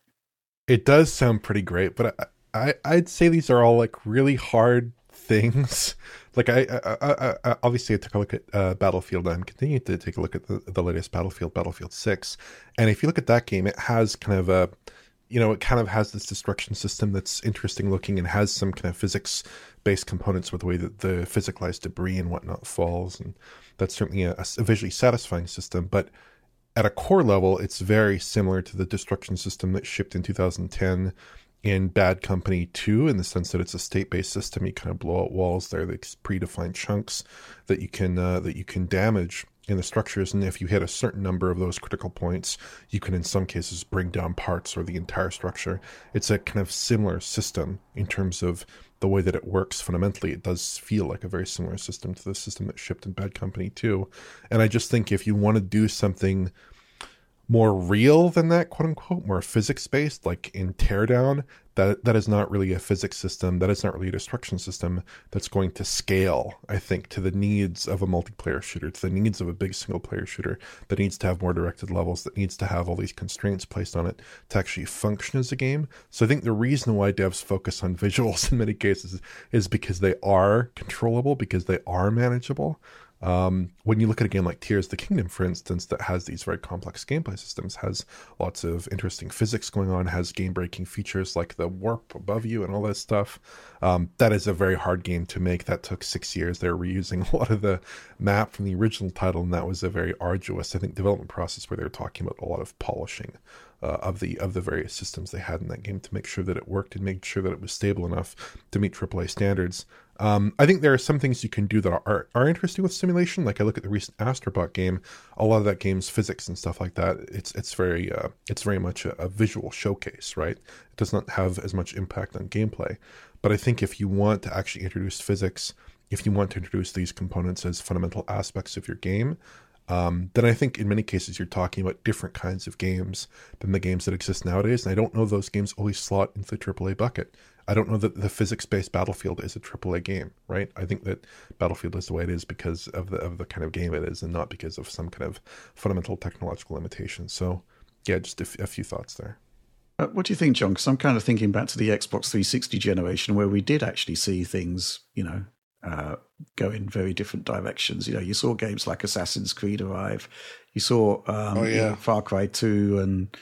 It does sound pretty great, but I'd say these are all like really hard things. Like I obviously I took a look at Battlefield. I'm continuing to take a look at the latest Battlefield 6, and if you look at that game, it has kind of a, it kind of has this destruction system that's interesting looking and has some kind of physics based components with the way that the physicalized debris and whatnot falls, and that's certainly a visually satisfying system. But at a core level, it's very similar to the destruction system that shipped in 2010 in Bad Company 2, in the sense that it's a state-based system. You kind of blow out walls there, like predefined chunks that you can damage in the structures, and if you hit a certain number of those critical points, you can in some cases bring down parts or the entire structure. It's a kind of similar system in terms of the way that it works. Fundamentally, it does feel like a very similar system to the system that shipped in Bad Company 2. And I just think if you want to do something more real than that, quote unquote, more physics based, like in Teardown, that is not really a physics system. That is not really a destruction system that's going to scale, I think, to the needs of a multiplayer shooter, to the needs of a big single player shooter that needs to have more directed levels, that needs to have all these constraints placed on it to actually function as a game. So I think the reason why devs focus on visuals in many cases is because they are controllable, because they are manageable. When you look at a game like Tears of the Kingdom, for instance, that has these very complex gameplay systems, has lots of interesting physics going on, has game-breaking features like the warp above you and all that stuff, that is a very hard game to make. That took 6 years. They're reusing a lot of the map from the original title, and that was a very arduous, I think, development process where they were talking about a lot of polishing of the various systems they had in that game to make sure that it worked and make sure that it was stable enough to meet AAA standards. I think there are some things you can do that are interesting with simulation. Like I look at the recent Astrobot game, a lot of that game's physics and stuff like that. It's very much a visual showcase, right? It does not have as much impact on gameplay. But I think if you want to actually introduce physics, if you want to introduce these components as fundamental aspects of your game, then I think in many cases you're talking about different kinds of games than the games that exist nowadays. And I don't know if those games always slot into the AAA bucket. I don't know that the physics-based Battlefield is a AAA game, right? I think that Battlefield is the way it is because of the kind of game it is, and not because of some kind of fundamental technological limitations. So, yeah, just a few thoughts there. What do you think, John? Because I'm kind of thinking back to the Xbox 360 generation where we did actually see things, go in very different directions. You saw games like Assassin's Creed arrive. You saw Far Cry 2 and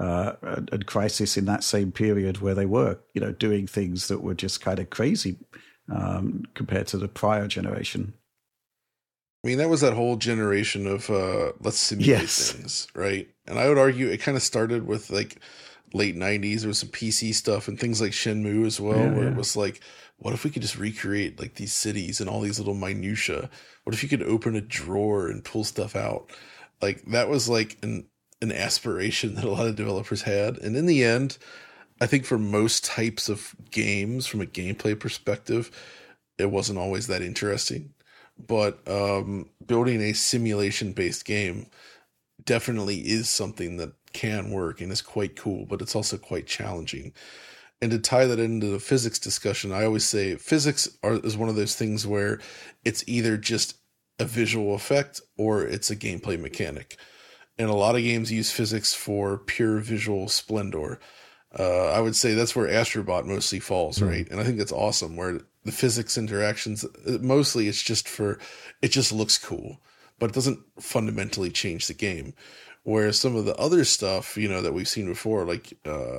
Crysis in that same period where they were, doing things that were just kind of crazy compared to the prior generation. I mean, that was that whole generation of let's simulate things, right? And I would argue it kind of started with like late 90s. There was some PC stuff and things like Shenmue as well, where it was like, what if we could just recreate like these cities and all these little minutia? What if you could open a drawer and pull stuff out? Like that was like an aspiration that a lot of developers had. And in the end, I think for most types of games, from a gameplay perspective, it wasn't always that interesting. But building a simulation-based game definitely is something that can work and is quite cool, but it's also quite challenging. And to tie that into the physics discussion, I always say physics is one of those things where it's either just a visual effect or it's a gameplay mechanic. And a lot of games use physics for pure visual splendor. I would say that's where Astrobot mostly falls, right? And I think that's awesome, where the physics interactions, mostly it just looks cool, but it doesn't fundamentally change the game. Whereas some of the other stuff, that we've seen before, like,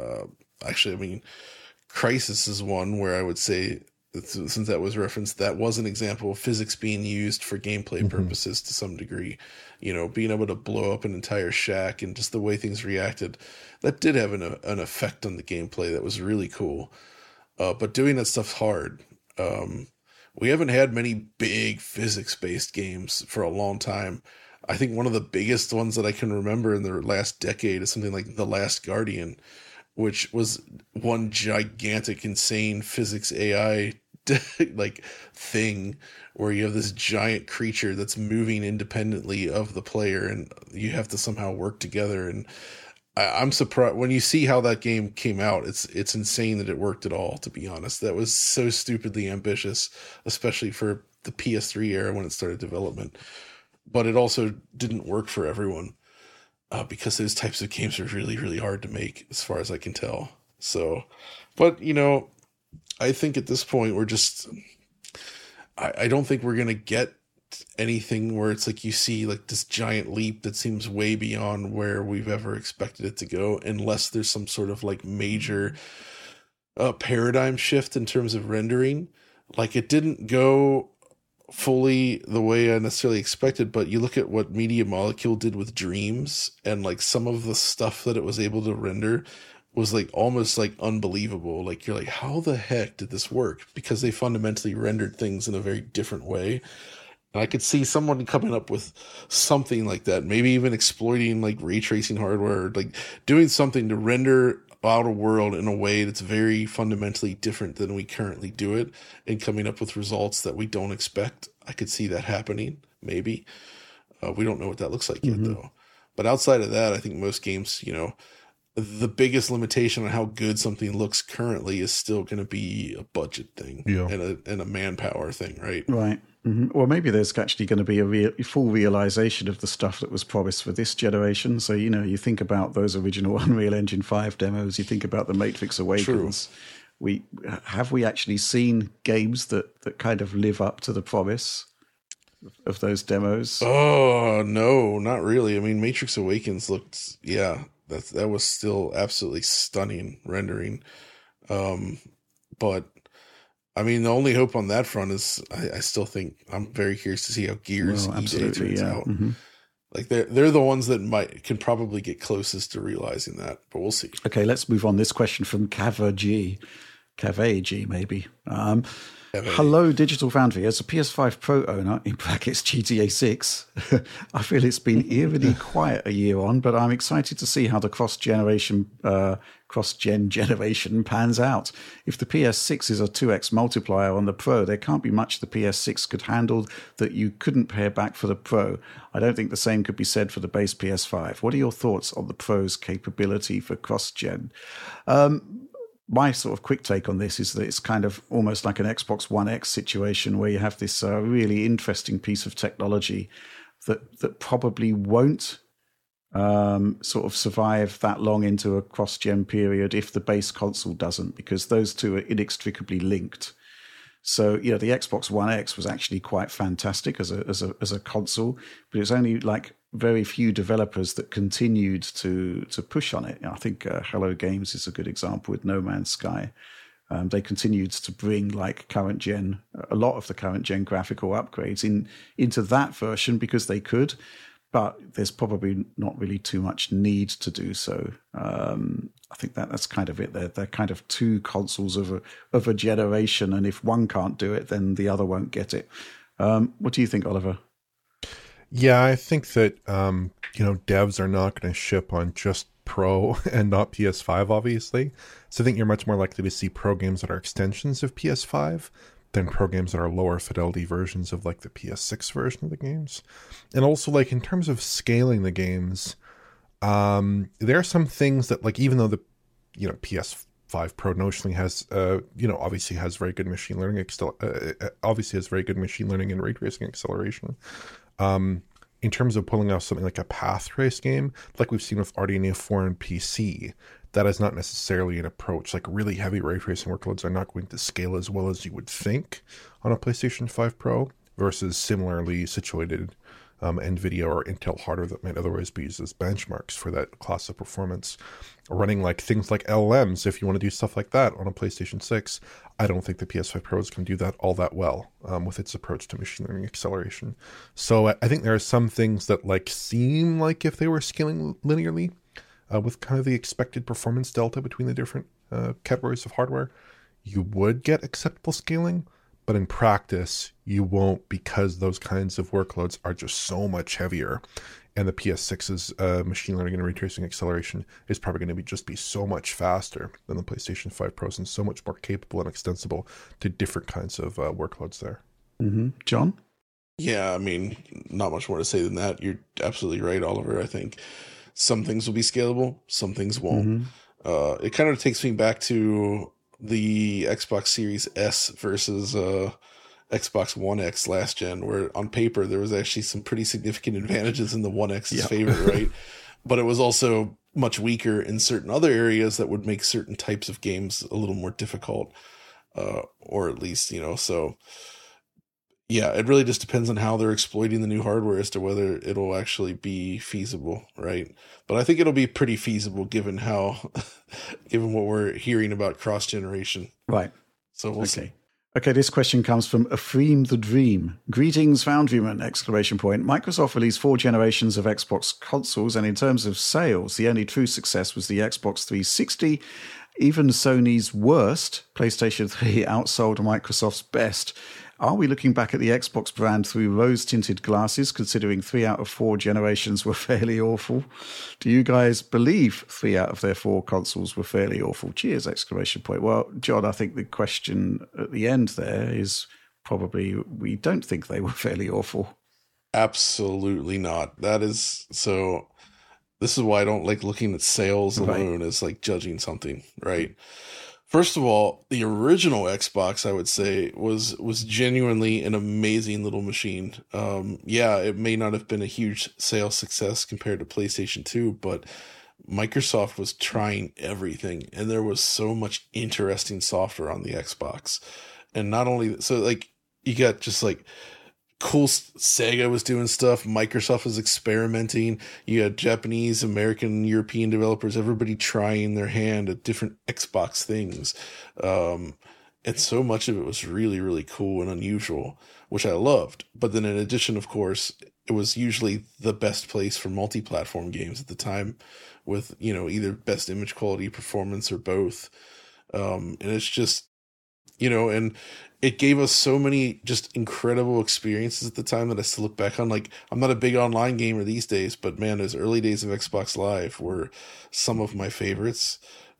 Crysis is one where I would say, since that was referenced, that was an example of physics being used for gameplay purposes to some degree. Being able to blow up an entire shack and just the way things reacted, that did have an effect on the gameplay that was really cool. But doing that stuff's hard. We haven't had many big physics-based games for a long time. I think one of the biggest ones that I can remember in the last decade is something like The Last Guardian, which was one gigantic, insane physics AI like thing where you have this giant creature that's moving independently of the player, and you have to somehow work together. And I'm surprised when you see how that game came out. It's insane that it worked at all. To be honest, that was so stupidly ambitious, especially for the PS3 era when it started development. But it also didn't work for everyone because those types of games are really, really hard to make, as far as I can tell. So, but I think at this point we're just. I don't think we're gonna get anything where it's like you see like this giant leap that seems way beyond where we've ever expected it to go, unless there's some sort of like major paradigm shift in terms of rendering. Like it didn't go fully the way I necessarily expected, but you look at what Media Molecule did with Dreams, and like some of the stuff that it was able to render was like almost like unbelievable. Like you're like, how the heck did this work? Because they fundamentally rendered things in a very different way. And I could see someone coming up with something like that, maybe even exploiting like ray tracing hardware, or like doing something to render Outer World in a way that's very fundamentally different than we currently do it, and coming up with results that we don't expect. I could see that happening, maybe. We don't know what that looks like yet, though. But outside of that, I think most games, the biggest limitation on how good something looks currently is still going to be a budget thing and a manpower thing, right? Right. Mm-hmm. Or maybe there's actually going to be a full realization of the stuff that was promised for this generation. So, you think about those original Unreal Engine 5 demos, you think about the Matrix Awakens. True. We actually seen games that kind of live up to the promise of those demos? Oh, no, not really. I mean, Matrix Awakens looked, that was still absolutely stunning rendering. But I mean, the only hope on that front is I still think I'm very curious to see how Gears EA turns out. Mm-hmm. Like they're the ones that can probably get closest to realizing that, but we'll see. Okay, let's move on. This question from Cave G, maybe. Hello, Digital Foundry. As a PS5 Pro owner, in brackets GTA 6, I feel it's been eerily quiet a year on, but I'm excited to see how the cross-gen generation pans out. If the PS6 is a 2x multiplier on the Pro, there can't be much the PS6 could handle that you couldn't pare back for the Pro. I don't think the same could be said for the base PS5. What are your thoughts on the Pro's capability for cross-gen? My sort of quick take on this is that it's kind of almost like an Xbox One X situation where you have this really interesting piece of technology that probably won't sort of survive that long into a cross-gen period if the base console doesn't, because those two are inextricably linked. So, the Xbox One X was actually quite fantastic as a console, but it's only like very few developers that continued to push on it. I think Hello Games is a good example with No Man's Sky. They continued to bring like a lot of the current gen graphical upgrades into that version because they could, but there's probably not really too much need to do so. I think that's kind of it. They're kind of two consoles of a generation, and if one can't do it, then the other won't get it. What do you think, Oliver? Yeah, I think that devs are not going to ship on just Pro and not PS5, obviously. So I think you're much more likely to see Pro games that are extensions of PS5 than Pro games that are lower fidelity versions of like the PS6 version of the games. And also, like, in terms of scaling the games, there are some things that, like, even though the PS5 Pro notionally has obviously has very good machine learning and ray tracing acceleration. In terms of pulling off something like a path race game, like we've seen with RDNA 4 and PC, that is not necessarily an approach. Like, really heavy ray tracing workloads are not going to scale as well as you would think on a PlayStation 5 Pro versus similarly situated NVIDIA or Intel hardware that might otherwise be used as benchmarks for that class of performance. Running like things like LLMs, if you want to do stuff like that on a PlayStation 6, I don't think the PS5 Pro is going to do that all that well with its approach to machine learning acceleration. So I think there are some things that like seem like if they were scaling linearly with kind of the expected performance delta between the different categories of hardware, you would get acceptable scaling. But in practice, you won't, because those kinds of workloads are just so much heavier. And the PS6's machine learning and ray tracing acceleration is probably going to be so much faster than the PlayStation 5 Pros and so much more capable and extensible to different kinds of workloads there. Mm-hmm. John? Yeah, I mean, not much more to say than that. You're absolutely right, Oliver. I think some things will be scalable, some things won't. It kind of takes me back to the Xbox Series S versus Xbox One X last gen, where on paper there was actually some pretty significant advantages in the One X's favor, right? But it was also much weaker in certain other areas that would make certain types of games a little more difficult, or at least, so yeah, it really just depends on how they're exploiting the new hardware as to whether it'll actually be feasible, right? But I think it'll be pretty feasible given given what we're hearing about cross generation. Right. So we'll see. Okay, this question comes from Afreem the Dream. Greetings, Foundryman! ! Microsoft released 4 generations of Xbox consoles, and in terms of sales, the only true success was the Xbox 360. Even Sony's worst, PlayStation 3, outsold Microsoft's best. Are we looking back at the Xbox brand through rose-tinted glasses, considering 3 out of 4 generations were fairly awful? Do you guys believe 3 out of their 4 consoles were fairly awful? Cheers! ! Well, John, I think the question at the end there is probably we don't think they were fairly awful. Absolutely not. That is so. This is why I don't like looking at sales alone as like judging something, right? First of all, the original Xbox, I would say, was genuinely an amazing little machine. Yeah, it may not have been a huge sales success compared to PlayStation 2, but Microsoft was trying everything, and there was so much interesting software on the Xbox. And not only so, like, you got just like cool Sega was doing stuff. Microsoft was experimenting. You had Japanese, American, European developers, everybody trying their hand at different Xbox things. And so much of it was really, really cool and unusual, which I loved. But then in addition, of course, it was usually the best place for multi-platform games at the time with, either best image quality, performance, or both. And it's just, and it gave us so many just incredible experiences at the time that I still look back on. Like, I'm not a big online gamer these days, but man, those early days of Xbox Live were some of my favorites.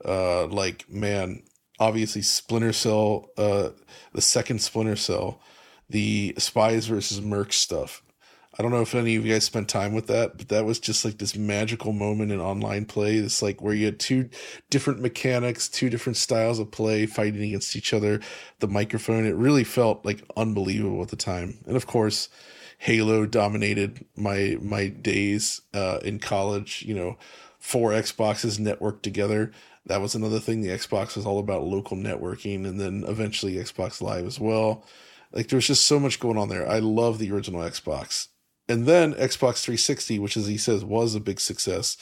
Obviously Splinter Cell, the second Splinter Cell, the Spies versus Mercs stuff. I don't know if any of you guys spent time with that, but that was just like this magical moment in online play. It's like where you had 2 different mechanics, 2 different styles of play fighting against each other. The microphone, it really felt like unbelievable at the time. And of course, Halo dominated my days in college. 4 Xboxes networked together. That was another thing. The Xbox was all about local networking, and then eventually Xbox Live as well. Like, there was just so much going on there. I love the original Xbox. And then Xbox 360, which, as he says, was a big success.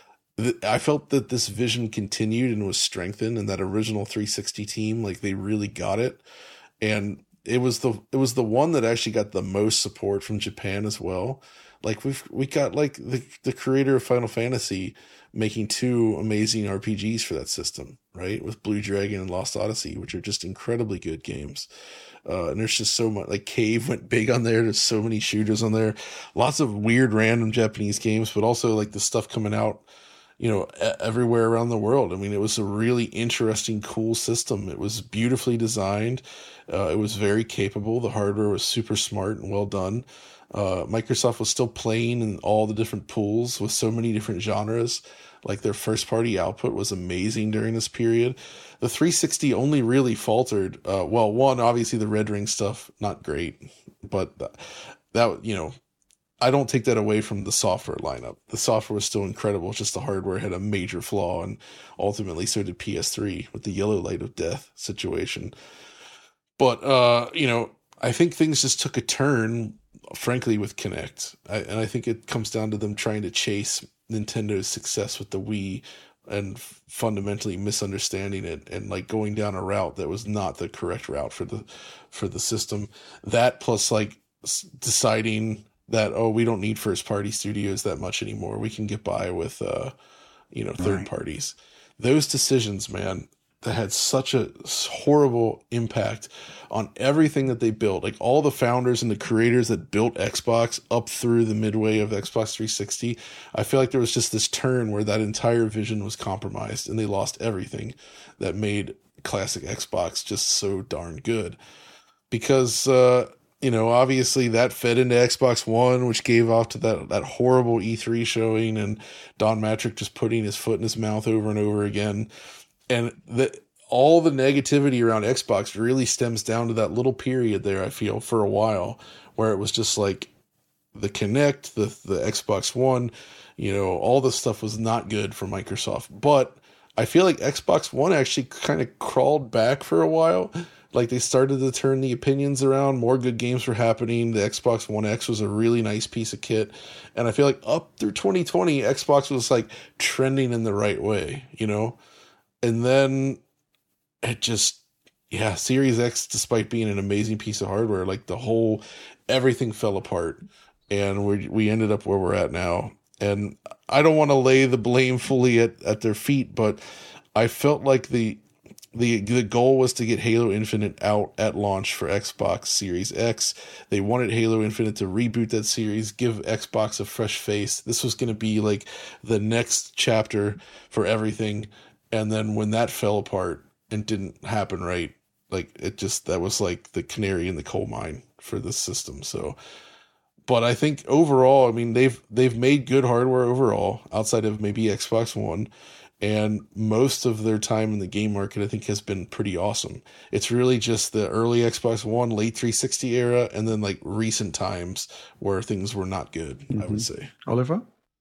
I felt that this vision continued and was strengthened, and that original 360 team, like, they really got it. And it was the one that actually got the most support from Japan as well. Like, we got like the creator of Final Fantasy making 2 amazing RPGs for that system, right? With Blue Dragon and Lost Odyssey, which are just incredibly good games. And there's just so much, like Cave went big on there. There's so many shooters on there, lots of weird random Japanese games, but also like the stuff coming out, everywhere around the world. I mean, it was a really interesting, cool system. It was beautifully designed. It was very capable. The hardware was super smart and well done. Microsoft was still playing in all the different pools with so many different genres. Like, their first party output was amazing during this period. The 360 only really faltered. One, obviously the Red Ring stuff, not great, but that, I don't take that away from the software lineup. The software was still incredible. It's just the hardware had a major flaw, and ultimately so did PS3 with the yellow light of death situation. But, I think things just took a turn, frankly, with Kinect. And I think it comes down to them trying to chase Nintendo's success with the Wii and fundamentally misunderstanding it and like going down a route that was not the correct route for the system. That plus like deciding that, we don't need first party studios that much anymore. We can get by with, third parties. Those decisions, man, that had such a horrible impact on everything that they built. Like all the founders and the creators that built Xbox up through the midway of Xbox 360, I feel like there was just this turn where that entire vision was compromised and they lost everything that made classic Xbox just so darn good. Because, obviously that fed into Xbox One, which gave off to that horrible E3 showing and Don Matrick just putting his foot in his mouth over and over again. And all the negativity around Xbox really stems down to that little period there, I feel, for a while, where it was just like the Kinect, the Xbox One, all this stuff was not good for Microsoft. But I feel like Xbox One actually kind of crawled back for a while. Like they started to turn the opinions around. More good games were happening. The Xbox One X was a really nice piece of kit. And I feel like up through 2020, Xbox was like trending in the right way, And then it just, Series X, despite being an amazing piece of hardware, like everything fell apart. And we ended up where we're at now. And I don't want to lay the blame fully at their feet, but I felt like the goal was to get Halo Infinite out at launch for Xbox Series X. They wanted Halo Infinite to reboot that series, give Xbox a fresh face. This was going to be like the next chapter for everything. And then when that fell apart and didn't happen right, like that was like the canary in the coal mine for this system. So, but I think overall, I mean, they've made good hardware overall outside of maybe Xbox One. And most of their time in the game market, I think, has been pretty awesome. It's really just the early Xbox One, late 360 era, and then like recent times where things were not good, I would say. Oliver?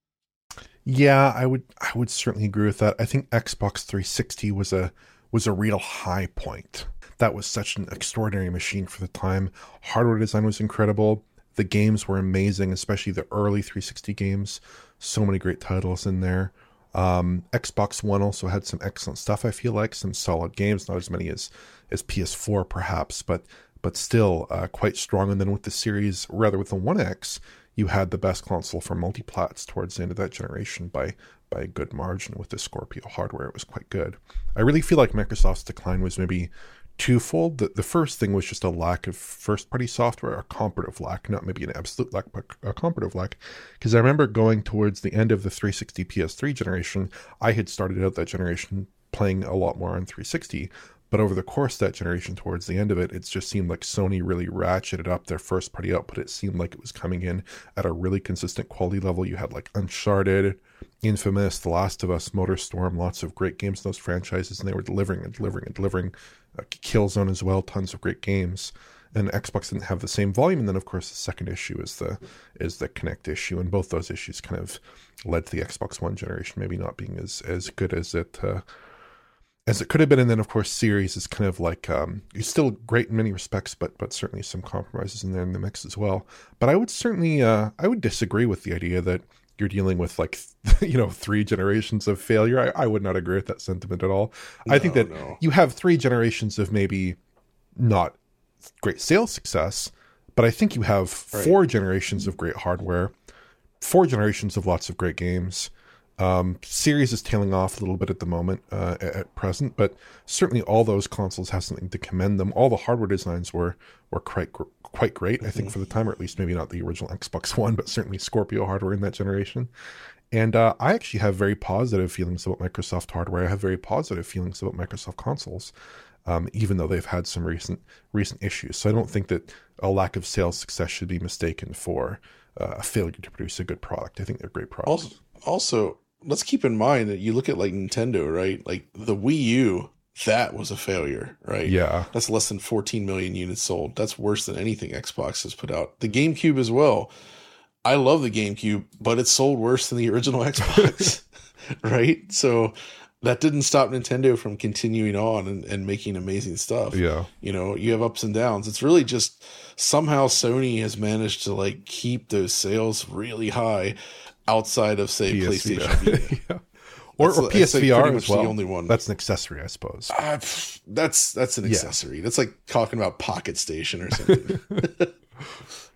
Yeah, I would certainly agree with that. I think Xbox 360 was a real high point. That was such an extraordinary machine for the time. Hardware design was incredible. The games were amazing, especially the early 360 games. So many great titles in there. Xbox One also had some excellent stuff, I feel like, some solid games, not as many as PS4 perhaps, but still quite strong. And then with with the One X, you had the best console for multiplats towards the end of that generation by a good margin. With the Scorpio hardware, it was quite good. I really feel like Microsoft's decline was maybe twofold. The first thing was just a lack of first-party software, a comparative lack, not maybe an absolute lack, but a comparative lack. Because I remember going towards the end of the 360 PS3 generation, I had started out that generation playing a lot more on 360, but over the course of that generation, towards the end of it, it just seemed like Sony really ratcheted up their first-party output. It seemed like it was coming in at a really consistent quality level. You had like Uncharted, Infamous, The Last of Us, MotorStorm, lots of great games in those franchises, and they were delivering. Killzone as well, tons of great games. And Xbox didn't have the same volume. And then, of course, the second issue is the Kinect issue, and both those issues kind of led to the Xbox One generation maybe not being as good as it could have been. And then, of course, Series is kind of like it's still great in many respects, but certainly some compromises in there in the mix as well. But I would certainly I would disagree with the idea that you're dealing with like 3 generations of failure. I would not agree with that sentiment at all. I think that you have 3 generations of maybe not great sales success, but I think you have 4 generations of great hardware, 4 generations of lots of great games. Series is tailing off a little bit at the moment at present, but certainly all those consoles have something to commend them. All the hardware designs were quite great, I think, for the time, or at least maybe not the original Xbox One, but certainly Scorpio hardware in that generation. And I actually have very positive feelings about Microsoft hardware. I have very positive feelings about Microsoft consoles, even though they've had some recent issues. So I don't think that a lack of sales success should be mistaken for a failure to produce a good product. I think they're great products. Also, let's keep in mind that you look at like Nintendo, right? Like the Wii U, that was a failure, right? Yeah. That's less than 14 million units sold. That's worse than anything Xbox has put out. The GameCube as well. I love the GameCube, but it sold worse than the original Xbox, right? So that didn't stop Nintendo from continuing on and making amazing stuff. Yeah. You have ups and downs. It's really just somehow Sony has managed to like keep those sales really high outside of, say, PlayStation Vita. Yeah. Or PSVR as well. The only one. That's an accessory, I suppose. That's an accessory. That's like talking about Pocket Station or something.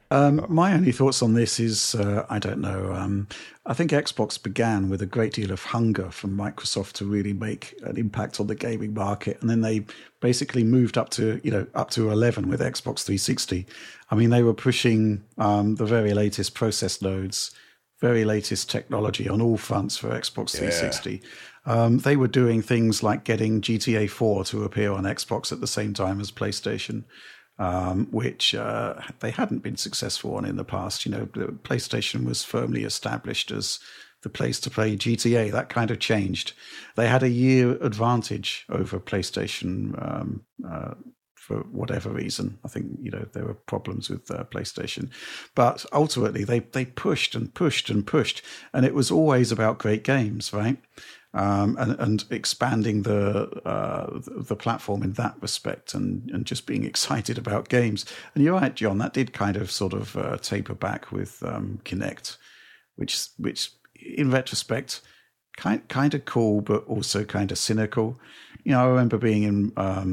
My only thoughts on this is, I don't know. I think Xbox began with a great deal of hunger from Microsoft to really make an impact on the gaming market, and then they basically moved up to 11 with Xbox 360. I mean, they were pushing the very latest process nodes, very latest technology on all fronts for Xbox 360. They were doing things like getting GTA 4 to appear on Xbox at the same time as PlayStation. Which they hadn't been successful on in the past. The PlayStation was firmly established as the place to play GTA. That kind of changed. They had a year advantage over PlayStation for whatever reason. I think there were problems with PlayStation, but ultimately they pushed and pushed and pushed, and it was always about great games, right? And expanding the platform in that respect, and just being excited about games. And you're right, John, that did kind of sort of taper back with Kinect, which in retrospect kind of cool, but also kind of cynical. I remember being in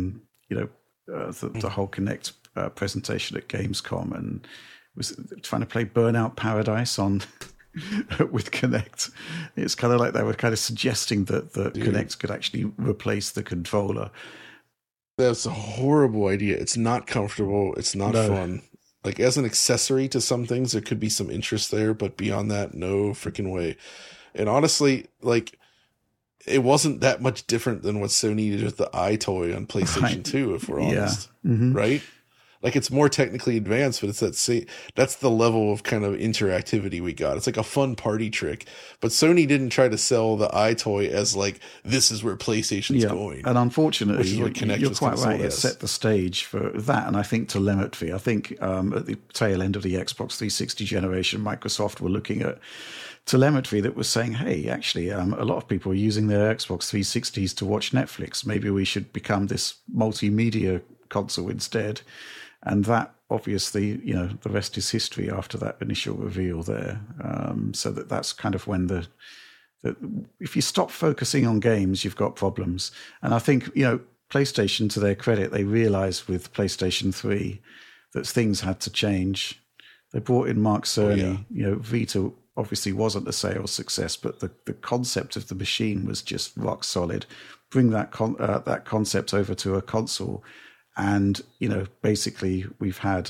the whole Kinect presentation at Gamescom, and was trying to play Burnout Paradise on. With Kinect, it's kind of like they were kind of suggesting that Kinect could actually replace the controller. That's a horrible idea. It's not comfortable. It's not fun. Like, as an accessory to some things, there could be some interest there, but beyond that, no freaking way. And honestly, like, it wasn't that much different than what Sony did with the iToy on PlayStation 2, if we're honest. Yeah. Mm-hmm. Right? Like, it's more technically advanced, but that's the level of kind of interactivity we got. It's like a fun party trick. But Sony didn't try to sell the iToy as like, this is where PlayStation's going. And unfortunately, you're quite right. It set the stage for that. And I think telemetry. I think at the tail end of the Xbox 360 generation, Microsoft were looking at telemetry that was saying, hey, actually, a lot of people are using their Xbox 360s to watch Netflix. Maybe we should become this multimedia console instead. And that, obviously, the rest is history after that initial reveal there. So that's kind of when if you stop focusing on games, you've got problems. And I think, PlayStation, to their credit, they realized with PlayStation 3 that things had to change. They brought in Mark Cerny. Vita obviously wasn't a sales success, but the concept of the machine was just rock solid. Bring that concept over to a console. And, basically we've had,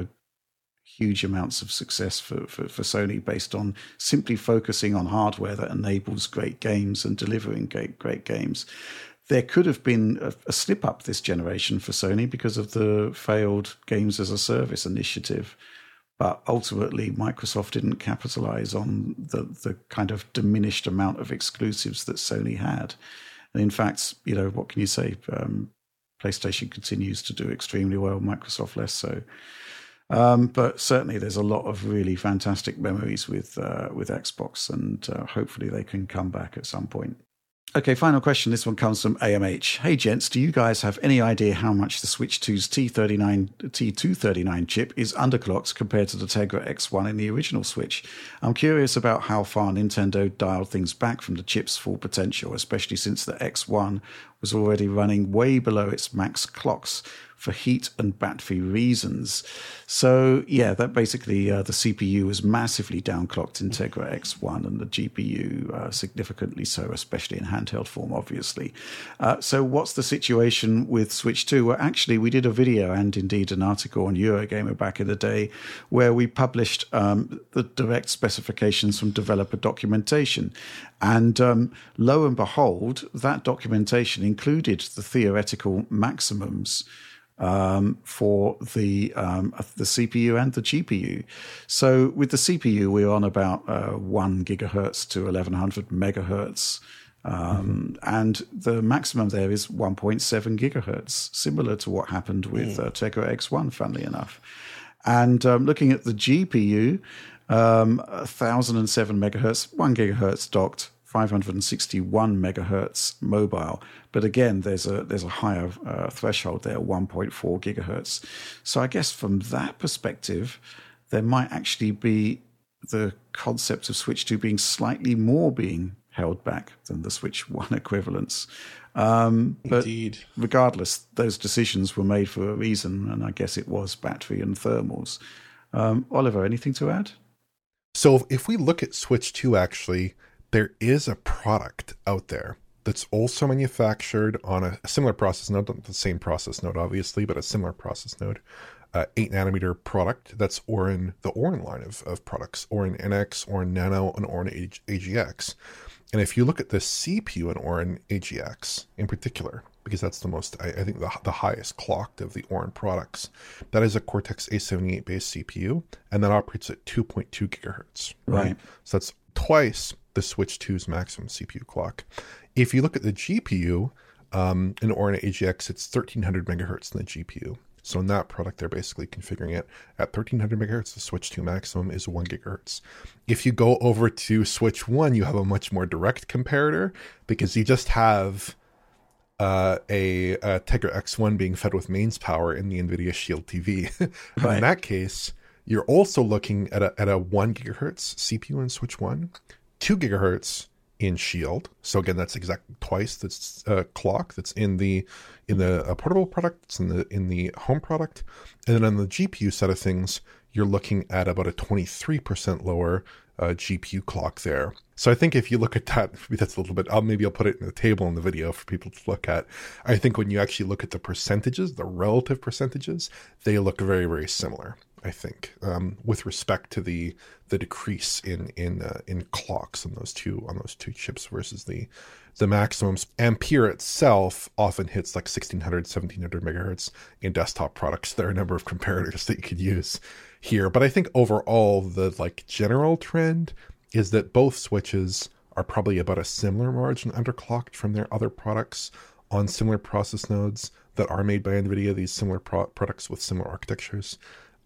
huge amounts of success for Sony based on simply focusing on hardware that enables great games and delivering great games. There could have been a slip up this generation for Sony because of the failed games as a service initiative. But ultimately, Microsoft didn't capitalize on the kind of diminished amount of exclusives that Sony had. And in fact, what can you say? PlayStation continues to do extremely well, Microsoft less so. But certainly there's a lot of really fantastic memories with Xbox, and hopefully they can come back at some point. Okay, final question. This one comes from AMH. Hey, gents, do you guys have any idea how much the Switch 2's T239 chip is underclocked compared to the Tegra X1 in the original Switch? I'm curious about how far Nintendo dialed things back from the chip's full potential, especially since the X1 was already running way below its max clocks for heat and battery reasons. So, yeah, that basically the CPU was massively downclocked in Tegra X1 and the GPU significantly so, especially in handheld form, obviously. So what's the situation with Switch 2? Well, actually, we did a video and indeed an article on Eurogamer back in the day where we published the direct specifications from developer documentation. And lo and behold, that documentation included the theoretical maximums for the CPU and the GPU. So with the CPU, we're on about 1 gigahertz to 1100 megahertz. And the maximum there is 1.7 gigahertz, similar to what happened with Tegra X1, funnily enough. And looking at the GPU, 1007 megahertz, 1 gigahertz docked, 561 megahertz mobile. But again, there's a higher threshold there, 1.4 gigahertz. So I guess from that perspective, there might actually be the concept of Switch 2 being slightly more being held back than the Switch 1 equivalents. But Indeed. Regardless, those decisions were made for a reason, and I guess it was battery and thermals. Oliver, anything to add? So if we look at Switch 2, actually, there is a product out there that's also manufactured on a similar process node, not the same process node, obviously, but a similar process node, 8-nanometer product. That's Orin, the Orin line of products, Orin NX, Orin Nano, and Orin AGX. And if you look at the CPU in Orin AGX in particular, because that's the most, I think, the highest clocked of the Orin products, that is a Cortex A78 based CPU, and that operates at 2.2 gigahertz. Right. So that's twice the Switch 2's maximum CPU clock. If you look at the GPU in Orin AGX, it's 1300 megahertz in the GPU. So in that product, they're basically configuring it at 1300 megahertz. The Switch 2 maximum is 1 gigahertz. If you go over to Switch 1, you have a much more direct comparator because you just have a Tegra X1 being fed with mains power in the NVIDIA Shield TV. Right. In that case, you're also looking at a 1 gigahertz CPU in Switch 1, 2 gigahertz in Shield. So again, that's exactly twice this clock that's in the portable product, it's in the home product. And then on the GPU side of things, you're looking at about a 23% lower GPU clock there. So I think if you look at that, maybe that's a little bit, maybe I'll put it in the table in the video for people to look at. I think when you actually look at the percentages, the relative percentages, they look very, very similar, I think, with respect to the decrease in clocks on those two chips versus the maximums. Ampere itself often hits like 1600, 1700 megahertz in desktop products. There are a number of comparators that you could use here, but I think overall the general trend is that both switches are probably about a similar margin underclocked from their other products on similar process nodes that are made by NVIDIA, these similar products with similar architectures.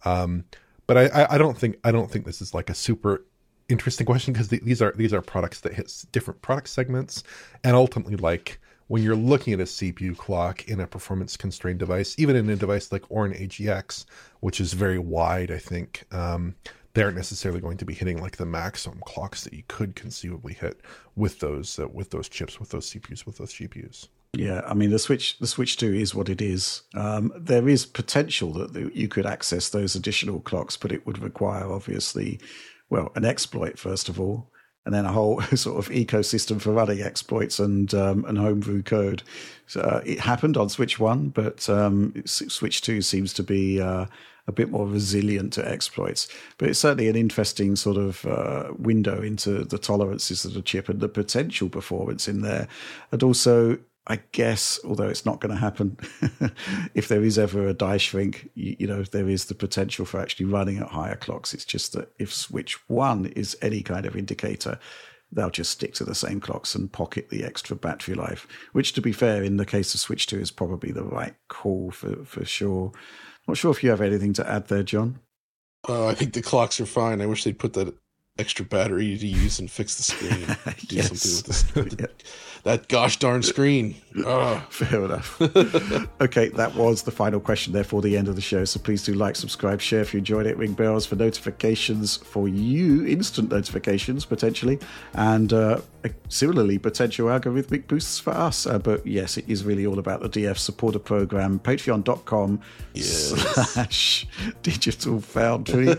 But I don't think this is like a super interesting question because these are products that hit different product segments, and ultimately, like when you're looking at a CPU clock in a performance constrained device, even in a device like Orin AGX, which is very wide, I think they aren't necessarily going to be hitting like the maximum clocks that you could conceivably hit with those chips, with those CPUs, with those GPUs. Yeah, I mean, the Switch 2 is what it is. There is potential that you could access those additional clocks, but it would require, obviously, well, an exploit, first of all, and then a whole sort of ecosystem for running exploits and homebrew code. So it happened on Switch 1, but Switch 2 seems to be a bit more resilient to exploits. But it's certainly an interesting sort of window into the tolerances of the chip and the potential performance in there. And also, I guess, although it's not going to happen, if there is ever a die shrink, you know, there is the potential for actually running at higher clocks. It's just that if Switch 1 is any kind of indicator, they'll just stick to the same clocks and pocket the extra battery life, which, to be fair, in the case of Switch 2 is probably the right call for sure. Not sure if you have anything to add there, John. I think the clocks are fine. I wish they'd put that extra battery to use and fix the screen. Do Yes. something with that gosh darn screen. Fair enough. Okay, that was the final question, therefore the end of the show. So please do like, subscribe, share if you enjoyed it, ring bells for notifications for you, instant notifications potentially, and similarly potential algorithmic boosts for us. But yes, it is really all about the DF supporter program, patreon.com/Digital Foundry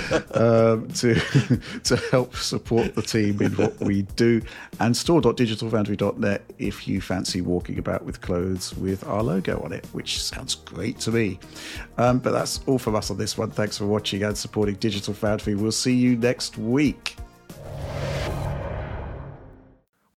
to help support the team in what we do, and store.digitalfoundry.net if you fancy walking about with clothes with our logo on it, which sounds great to me. But that's all from us on this one. Thanks for watching and supporting Digital Foundry. We'll see you next week.